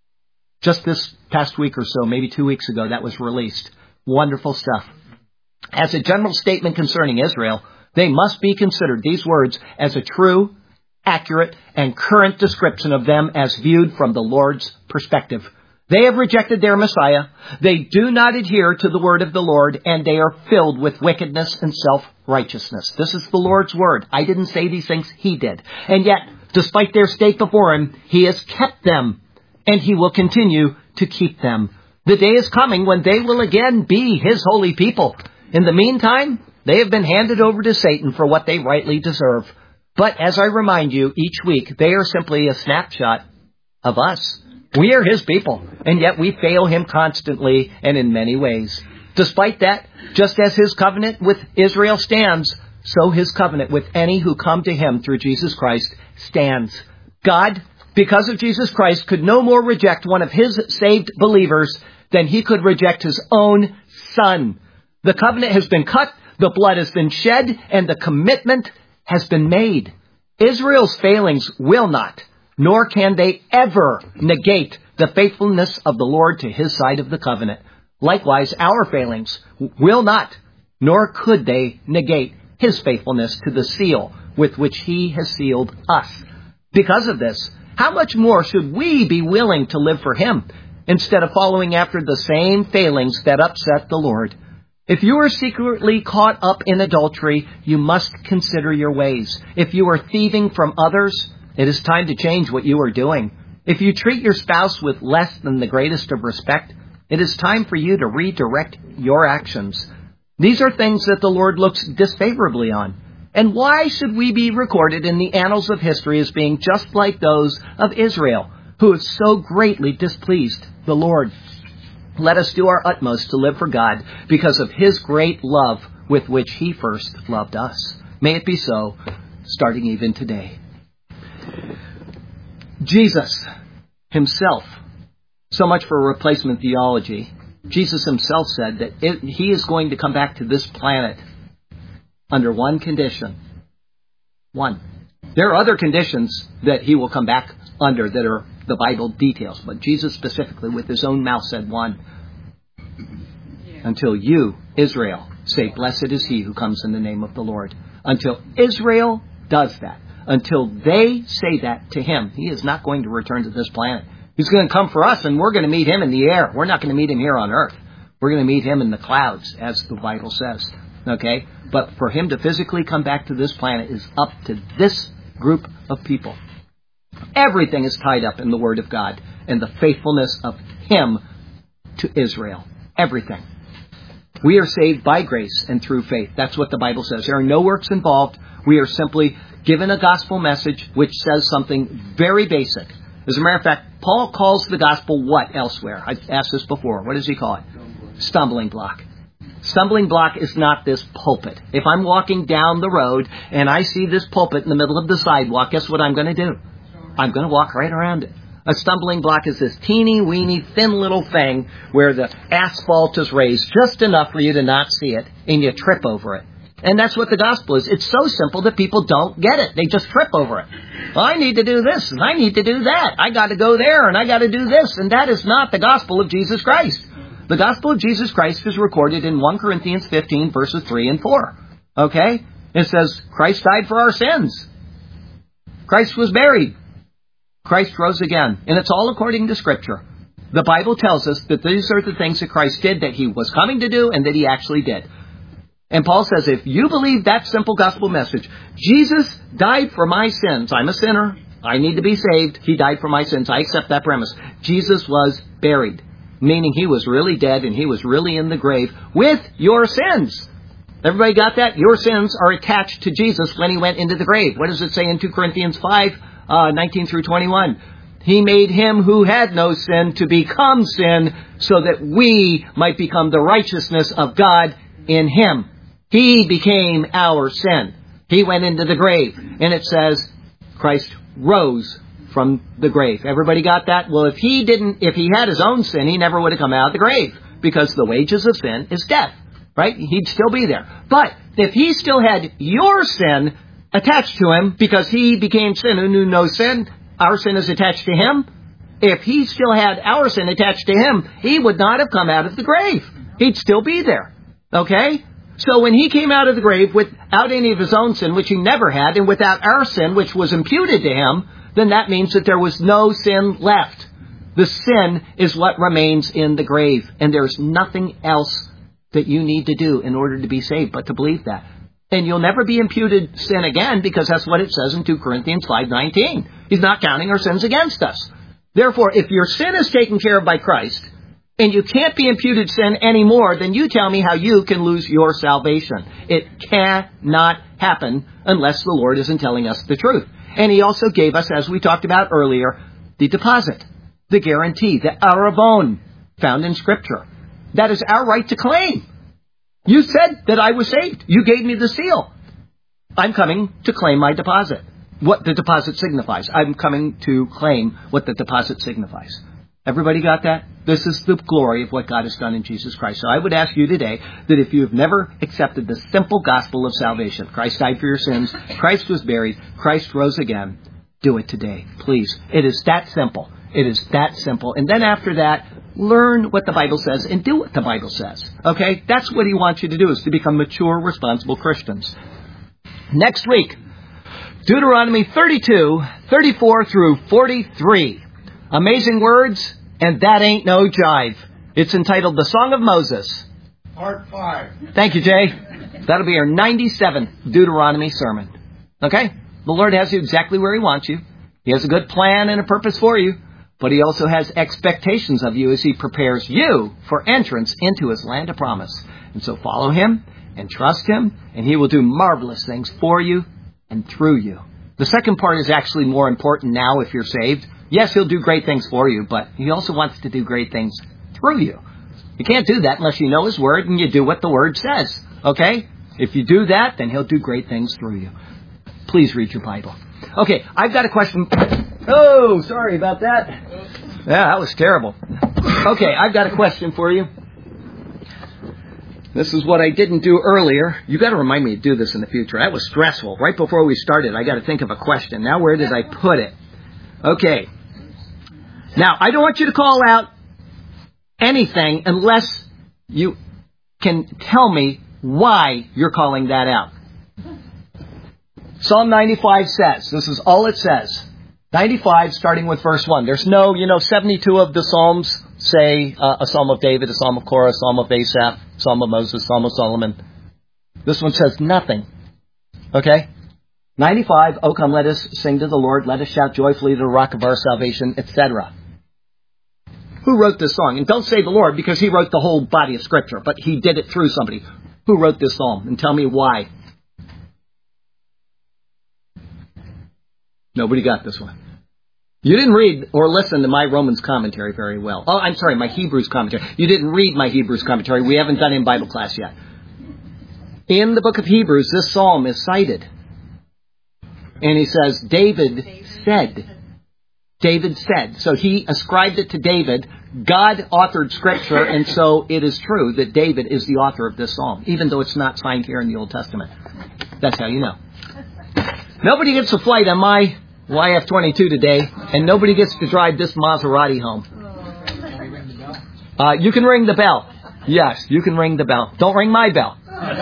Just this past week or so, maybe two weeks ago, that was released. Wonderful stuff. As a general statement concerning Israel, they must be considered, these words, as a true, accurate, and current description of them as viewed from the Lord's perspective. They have rejected their Messiah. They do not adhere to the word of the Lord, and they are filled with wickedness and self-righteousness. This is the Lord's word. I didn't say these things. He did. And yet, despite their state before Him, He has kept them, and He will continue to keep them. The day is coming when they will again be His holy people. In the meantime, they have been handed over to Satan for what they rightly deserve. But as I remind you, each week, they are simply a snapshot of us. We are His people, and yet we fail Him constantly and in many ways. Despite that, just as His covenant with Israel stands, so His covenant with any who come to Him through Jesus Christ stands. God, because of Jesus Christ, could no more reject one of His saved believers than He could reject His own Son. The covenant has been cut, the blood has been shed, and the commitment has been made. Israel's failings will not, nor can they ever negate the faithfulness of the Lord to His side of the covenant. Likewise, our failings will not, nor could they negate His faithfulness to the seal with which He has sealed us. Because of this, how much more should we be willing to live for Him instead of following after the same failings that upset the Lord? If you are secretly caught up in adultery, you must consider your ways. If you are thieving from others, it is time to change what you are doing. If you treat your spouse with less than the greatest of respect, it is time for you to redirect your actions. These are things that the Lord looks disfavorably on. And why should we be recorded in the annals of history as being just like those of Israel, who have so greatly displeased the Lord? Let us do our utmost to live for God because of His great love with which He first loved us. May it be so, starting even today. Jesus Himself, so much for replacement theology, Jesus Himself said that it, He is going to come back to this planet under one condition, One. There are other conditions that he will come back under that are the Bible details. But Jesus specifically with his own mouth said one. Until you, Israel, say, blessed is he who comes in the name of the Lord. Until Israel does that. Until they say that to him, he is not going to return to this planet. He's going to come for us, and we're going to meet him in the air. We're not going to meet him here on earth. We're going to meet him in the clouds, as the Bible says. Okay? But for him to physically come back to this planet is up to this group of people. Everything is tied up in the Word of God and the faithfulness of him to Israel. Everything. We are saved by grace and through faith. That's what the Bible says. There are no works involved. We are simply given a gospel message which says something very basic. As a matter of fact, Paul calls the gospel what elsewhere? I asked this before. What does he call it? Stumbling block. Stumbling block is not this pulpit. If I'm walking down the road and I see this pulpit in the middle of the sidewalk, guess what I'm going to do? I'm going to walk right around it. A stumbling block is this teeny weeny thin little thing where the asphalt is raised just enough for you to not see it and you trip over it. And that's what the gospel is. It's so simple that people don't get it. They just trip over it. Well, I need to do this and I need to do that. I got to go there and I got to do this. And that is not the gospel of Jesus Christ. The gospel of Jesus Christ is recorded in First Corinthians fifteen verses three and four. Okay? It says, Christ died for our sins. Christ was buried. Christ rose again. And it's all according to Scripture. The Bible tells us that these are the things that Christ did that he was coming to do and that he actually did. And Paul says, if you believe that simple gospel message, Jesus died for my sins. I'm a sinner. I need to be saved. He died for my sins. I accept that premise. Jesus was buried, meaning he was really dead and he was really in the grave with your sins. Everybody got that? Your sins are attached to Jesus when he went into the grave. What does it say in Second Corinthians five, uh, nineteen through twenty-one? He made him who had no sin to become sin so that we might become the righteousness of God in him. He became our sin. He went into the grave. And it says Christ rose from the grave. Everybody got that? Well, if he didn't, if he had his own sin, he never would have come out of the grave because the wages of sin is death, right? He'd still be there. But if he still had your sin attached to him because he became sin who knew no sin, our sin is attached to him. If he still had our sin attached to him, he would not have come out of the grave. He'd still be there. Okay? So when he came out of the grave without any of his own sin, which he never had, and without our sin, which was imputed to him, then that means that there was no sin left. The sin is what remains in the grave. And there's nothing else that you need to do in order to be saved but to believe that. And you'll never be imputed sin again because that's what it says in Second Corinthians five nineteen. He's not counting our sins against us. Therefore, if your sin is taken care of by Christ, and you can't be imputed sin anymore, then you tell me how you can lose your salvation. It cannot happen unless the Lord isn't telling us the truth. And he also gave us, as we talked about earlier, the deposit, the guarantee, the arabon, found in Scripture. That is our right to claim. You said that I was saved. You gave me the seal. I'm coming to claim my deposit. What the deposit signifies. I'm coming to claim what the deposit signifies. Everybody got that? This is the glory of what God has done in Jesus Christ. So I would ask you today that if you have never accepted the simple gospel of salvation, Christ died for your sins, Christ was buried, Christ rose again, do it today, please. It is that simple. It is that simple. And then after that, learn what the Bible says and do what the Bible says. Okay? That's what he wants you to do, is to become mature, responsible Christians. Next week, Deuteronomy thirty-two, thirty-four through forty-three. Amazing words, and that ain't no jive. It's entitled The Song of Moses. Part five. Thank you, Jay. That'll be our ninety-seventh Deuteronomy sermon. Okay? The Lord has you exactly where he wants you. He has a good plan and a purpose for you, but he also has expectations of you as he prepares you for entrance into his land of promise. And so follow him and trust him, and he will do marvelous things for you and through you. The second part is actually more important now if you're saved. Yes, he'll do great things for you, but he also wants to do great things through you. You can't do that unless you know his word and you do what the word says. Okay? If you do that, then he'll do great things through you. Please read your Bible. Okay, I've got a question. Oh, sorry about that. Yeah, that was terrible. Okay, I've got a question for you. This is what I didn't do earlier. You got to remind me to do this in the future. That was stressful. Right before we started, I got to think of a question. Now, where did I put it? Okay. Now, I don't want you to call out anything unless you can tell me why you're calling that out. Psalm ninety-five says, this is all it says. ninety-five, starting with verse one. There's no, you know, seventy-two of the Psalms say uh, a Psalm of David, a Psalm of Korah, a Psalm of Asaph, Psalm of Moses, Psalm of Solomon. This one says nothing. Okay? ninety-five, oh come, let us sing to the Lord, let us shout joyfully to the rock of our salvation, et cetera. Who wrote this song? And don't say the Lord, because he wrote the whole body of Scripture, but he did it through somebody. Who wrote this psalm? And tell me why. Nobody got this one. You didn't read or listen to my Romans commentary very well. Oh, I'm sorry, my Hebrews commentary. You didn't read my Hebrews commentary. We haven't done it in Bible class yet. In the book of Hebrews, this psalm is cited. And he says, David said. David said. So he ascribed it to David. God authored Scripture, and so it is true that David is the author of this psalm, even though it's not signed here in the Old Testament. That's how you know. Nobody gets a flight on my Y F twenty-two today, and nobody gets to drive this Maserati home. Uh, you can ring the bell. Yes, you can ring the bell. Don't ring my bell.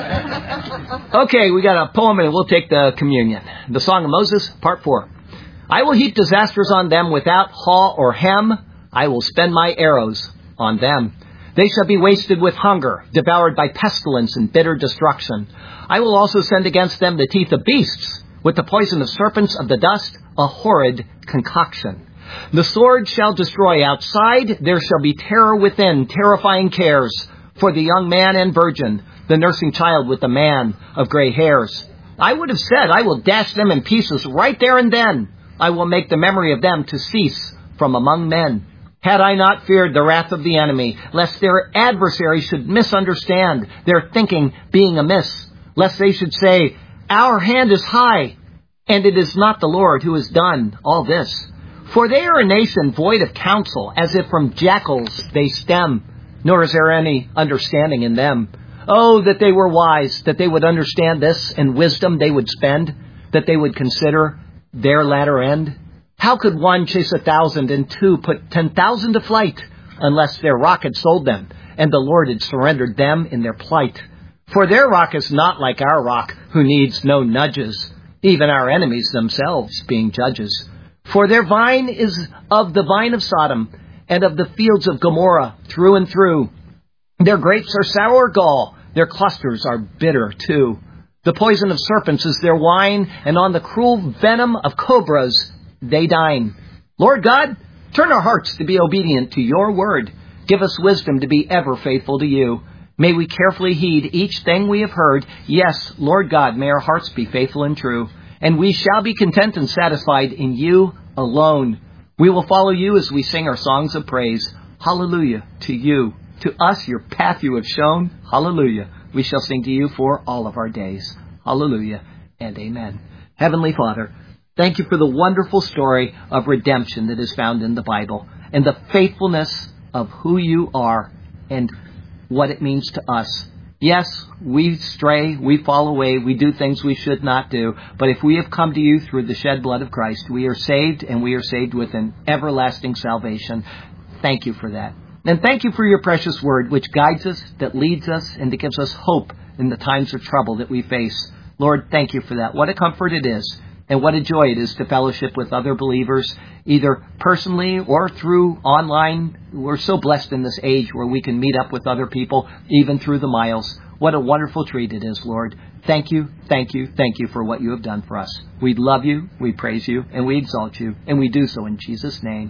Okay, we got a poem, and we'll take the communion. The Song of Moses, Part four. I will heap disasters on them without haw or hem. I will spend my arrows on them. They shall be wasted with hunger, devoured by pestilence and bitter destruction. I will also send against them the teeth of beasts, with the poison of serpents of the dust, a horrid concoction. The sword shall destroy outside, there shall be terror within, terrifying cares, for the young man and virgin, the nursing child with the man of gray hairs. I would have said, I will dash them in pieces right there and then. I will make the memory of them to cease from among men. Had I not feared the wrath of the enemy, lest their adversary should misunderstand, their thinking being amiss, lest they should say, our hand is high, and it is not the Lord who has done all this. For they are a nation void of counsel, as if from jackals they stem, nor is there any understanding in them. Oh, that they were wise, that they would understand this, and wisdom they would spend, that they would consider their latter end. How could one chase a thousand and two put ten thousand to flight, unless their rock had sold them, and the Lord had surrendered them in their plight? For their rock is not like our rock, who needs no nudges, even our enemies themselves being judges. For their vine is of the vine of Sodom, and of the fields of Gomorrah through and through. Their grapes are sour gall, their clusters are bitter too. The poison of serpents is their wine, and on the cruel venom of cobras they dine. Lord God, turn our hearts to be obedient to your word. Give us wisdom to be ever faithful to you. May we carefully heed each thing we have heard. Yes, Lord God, may our hearts be faithful and true. And we shall be content and satisfied in you alone. We will follow you as we sing our songs of praise. Hallelujah to you. To us your path you have shown. Hallelujah. We shall sing to you for all of our days. Hallelujah and amen. Heavenly Father, thank you for the wonderful story of redemption that is found in the Bible, and the faithfulness of who you are and what it means to us. Yes, we stray, we fall away, we do things we should not do, but if we have come to you through the shed blood of Christ, we are saved, and we are saved with an everlasting salvation. Thank you for that. And thank you for your precious word, which guides us, that leads us, and that gives us hope in the times of trouble that we face. Lord, thank you for that. What a comfort it is, and what a joy it is to fellowship with other believers, either personally or through online. We're so blessed in this age where we can meet up with other people, even through the miles. What a wonderful treat it is, Lord. Thank you, thank you, thank you for what you have done for us. We love you, we praise you, and we exalt you, and we do so in Jesus' name.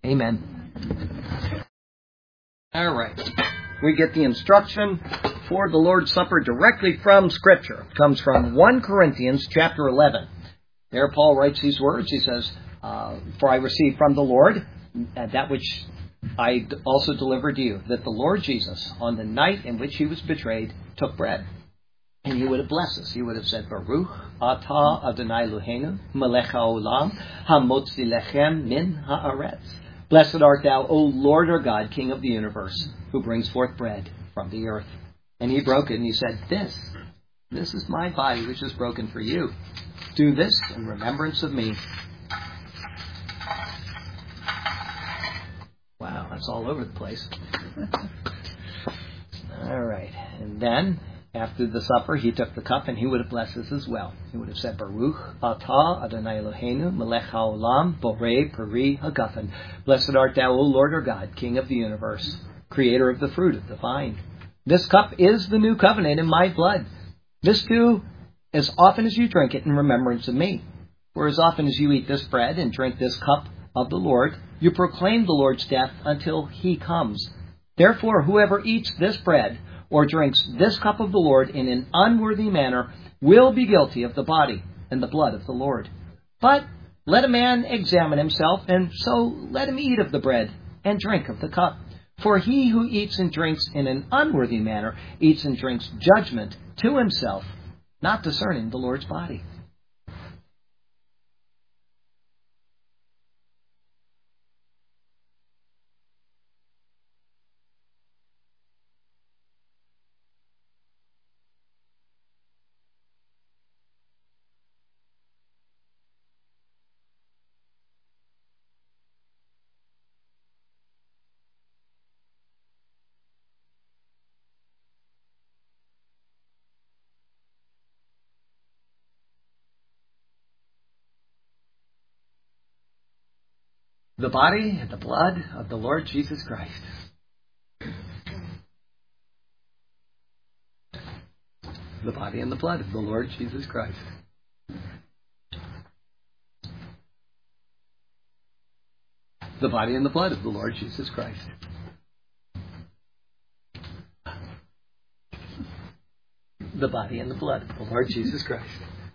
Amen. All right. We get the instruction for the Lord's Supper directly from Scripture. It comes from First Corinthians chapter eleven. There Paul writes these words. He says, uh, For I received from the Lord uh, that which I also delivered to you, that the Lord Jesus, on the night in which he was betrayed, took bread. And he would have blessed us. He would have said, Baruch atah Adonai Eloheinu, melech haolam, hamotzi lechem min haaretz. Blessed art thou, O Lord our God, King of the universe, who brings forth bread from the earth. And he broke it and he said, this, this is my body which is broken for you. Do this in remembrance of me. Wow, that's all over the place. All right. And then, after the supper, he took the cup and he would have blessed us as well. He would have said, Baruch atah Adonai Eloheinu melech haolam borei peri hagafen. Blessed art thou, O Lord our God, King of the universe, creator of the fruit of the vine. This cup is the new covenant in my blood. This do as often as you drink it in remembrance of me. For as often as you eat this bread and drink this cup of the Lord, you proclaim the Lord's death until he comes. Therefore, whoever eats this bread or drinks this cup of the Lord in an unworthy manner will be guilty of the body and the blood of the Lord. But let a man examine himself, and so let him eat of the bread and drink of the cup. For he who eats and drinks in an unworthy manner eats and drinks judgment to himself, not discerning the Lord's body. The body and the blood of the Lord Jesus Christ. The body and the blood of the Lord Jesus Christ. The body and the blood of the Lord Jesus Christ. The body and the blood of the Lord Jesus Christ.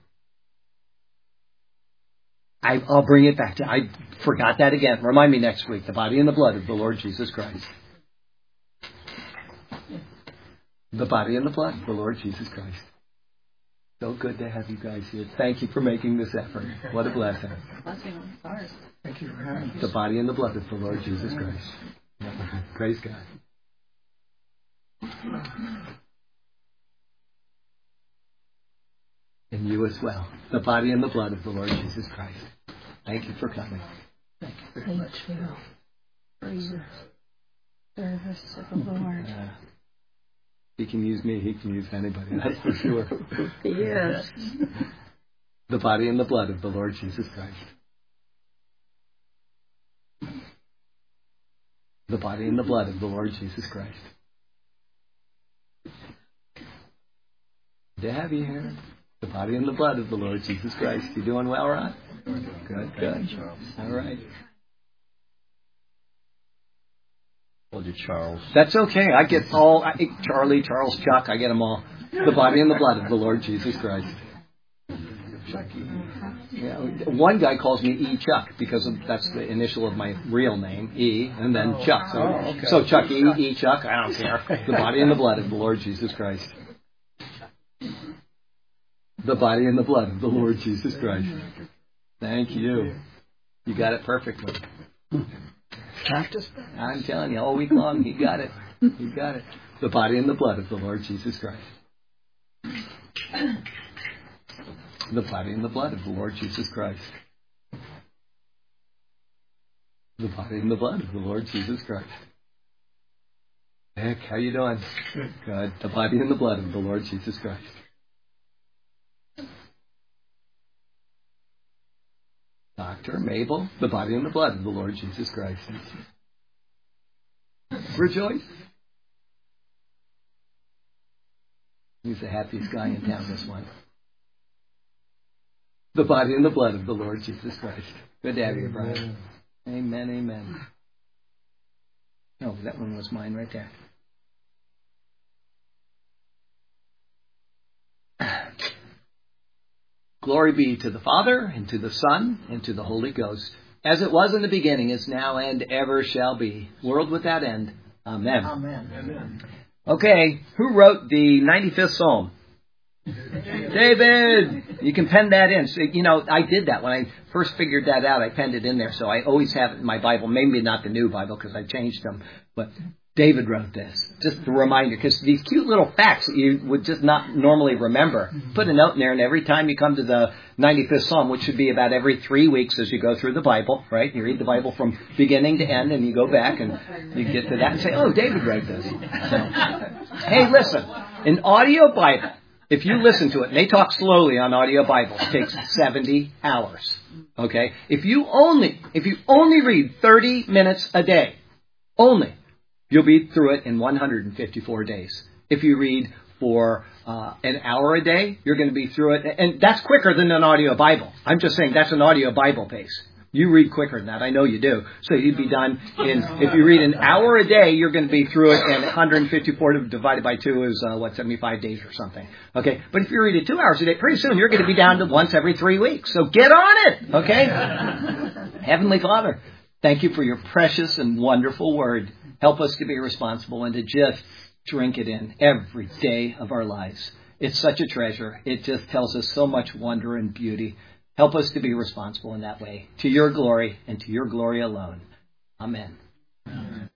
I, I'll bring it back to, I forgot that again. Remind me next week. The body and the blood of the Lord Jesus Christ. The body and the blood of the Lord Jesus Christ. So good to have you guys here. Thank you for making this effort. What a blessing. Blessing. Thank you for having us. The body and the blood of the Lord Jesus Christ. Praise God. And you as well. The body and the blood of the Lord Jesus Christ. Thank you for coming. Thank you very much. Thank you for your service to the Lord. Uh, he can use me, he can use anybody, that's for sure. Yes. The body and the blood of the Lord Jesus Christ. The body and the blood of the Lord Jesus Christ. Good to have you here. The body and the blood of the Lord Jesus Christ. You doing well, Ron? Good, good. All right. Told you, Charles. That's okay. I get all, I, Charlie, Charles, Chuck, I get them all. The body and the blood of the Lord Jesus Christ. Yeah, one guy calls me E. Chuck because of, that's the initial of my real name, E, and then Chuck. So, Oh, okay. so Chuck E, E. Chuck, I don't care. The body and the blood of the Lord Jesus Christ. The body and the blood of the Lord Jesus Christ. Thank you. You got it perfectly. Practice. I'm telling you, all week long, you got it. You got it. The body and the blood of the Lord Jesus Christ. The body and the blood of the Lord Jesus Christ. The body and the blood of the Lord Jesus Christ. Nick, how you doing? Good. Good. The body and the blood of the Lord Jesus Christ. Doctor Mabel, the body and the blood of the Lord Jesus Christ. Rejoice. He's the happiest guy in town, this one. The body and the blood of the Lord Jesus Christ. Good to have you, Brian. Amen, amen. No, that one was mine right there. Glory be to the Father, and to the Son, and to the Holy Ghost, as it was in the beginning, is now, and ever shall be, world without end. Amen. Amen. Amen. Okay, who wrote the ninety-fifth Psalm? David! You can pen that in. So, you know, I did that when I first figured that out. I penned it in there, so I always have it in my Bible. Maybe not the new Bible, because I changed them. But David wrote this. Just a reminder, because these cute little facts that you would just not normally remember. Put a note in there, and every time you come to the ninety-fifth Psalm, which should be about every three weeks as you go through the Bible, right? You read the Bible from beginning to end, and you go back and you get to that and say, oh, David wrote this. So, hey, listen, an audio Bible, if you listen to it, and they talk slowly on audio Bibles, it takes seventy hours. Okay? If you only, if you only read thirty minutes a day, only, you'll be through it in one hundred fifty-four days. If you read for uh, an hour a day, you're going to be through it. And that's quicker than an audio Bible. I'm just saying that's an audio Bible pace. You read quicker than that. I know you do. So you'd be done in, if you read an hour a day, you're going to be through it. And one hundred fifty-four divided by two is, uh, what, seventy-five days or something. Okay. But if you read it two hours a day, pretty soon you're going to be down to once every three weeks. So get on it. Okay. Heavenly Father, thank you for your precious and wonderful word. Help us to be responsible and to just drink it in every day of our lives. It's such a treasure. It just tells us so much wonder and beauty. Help us to be responsible in that way, to your glory and to your glory alone. Amen. Amen.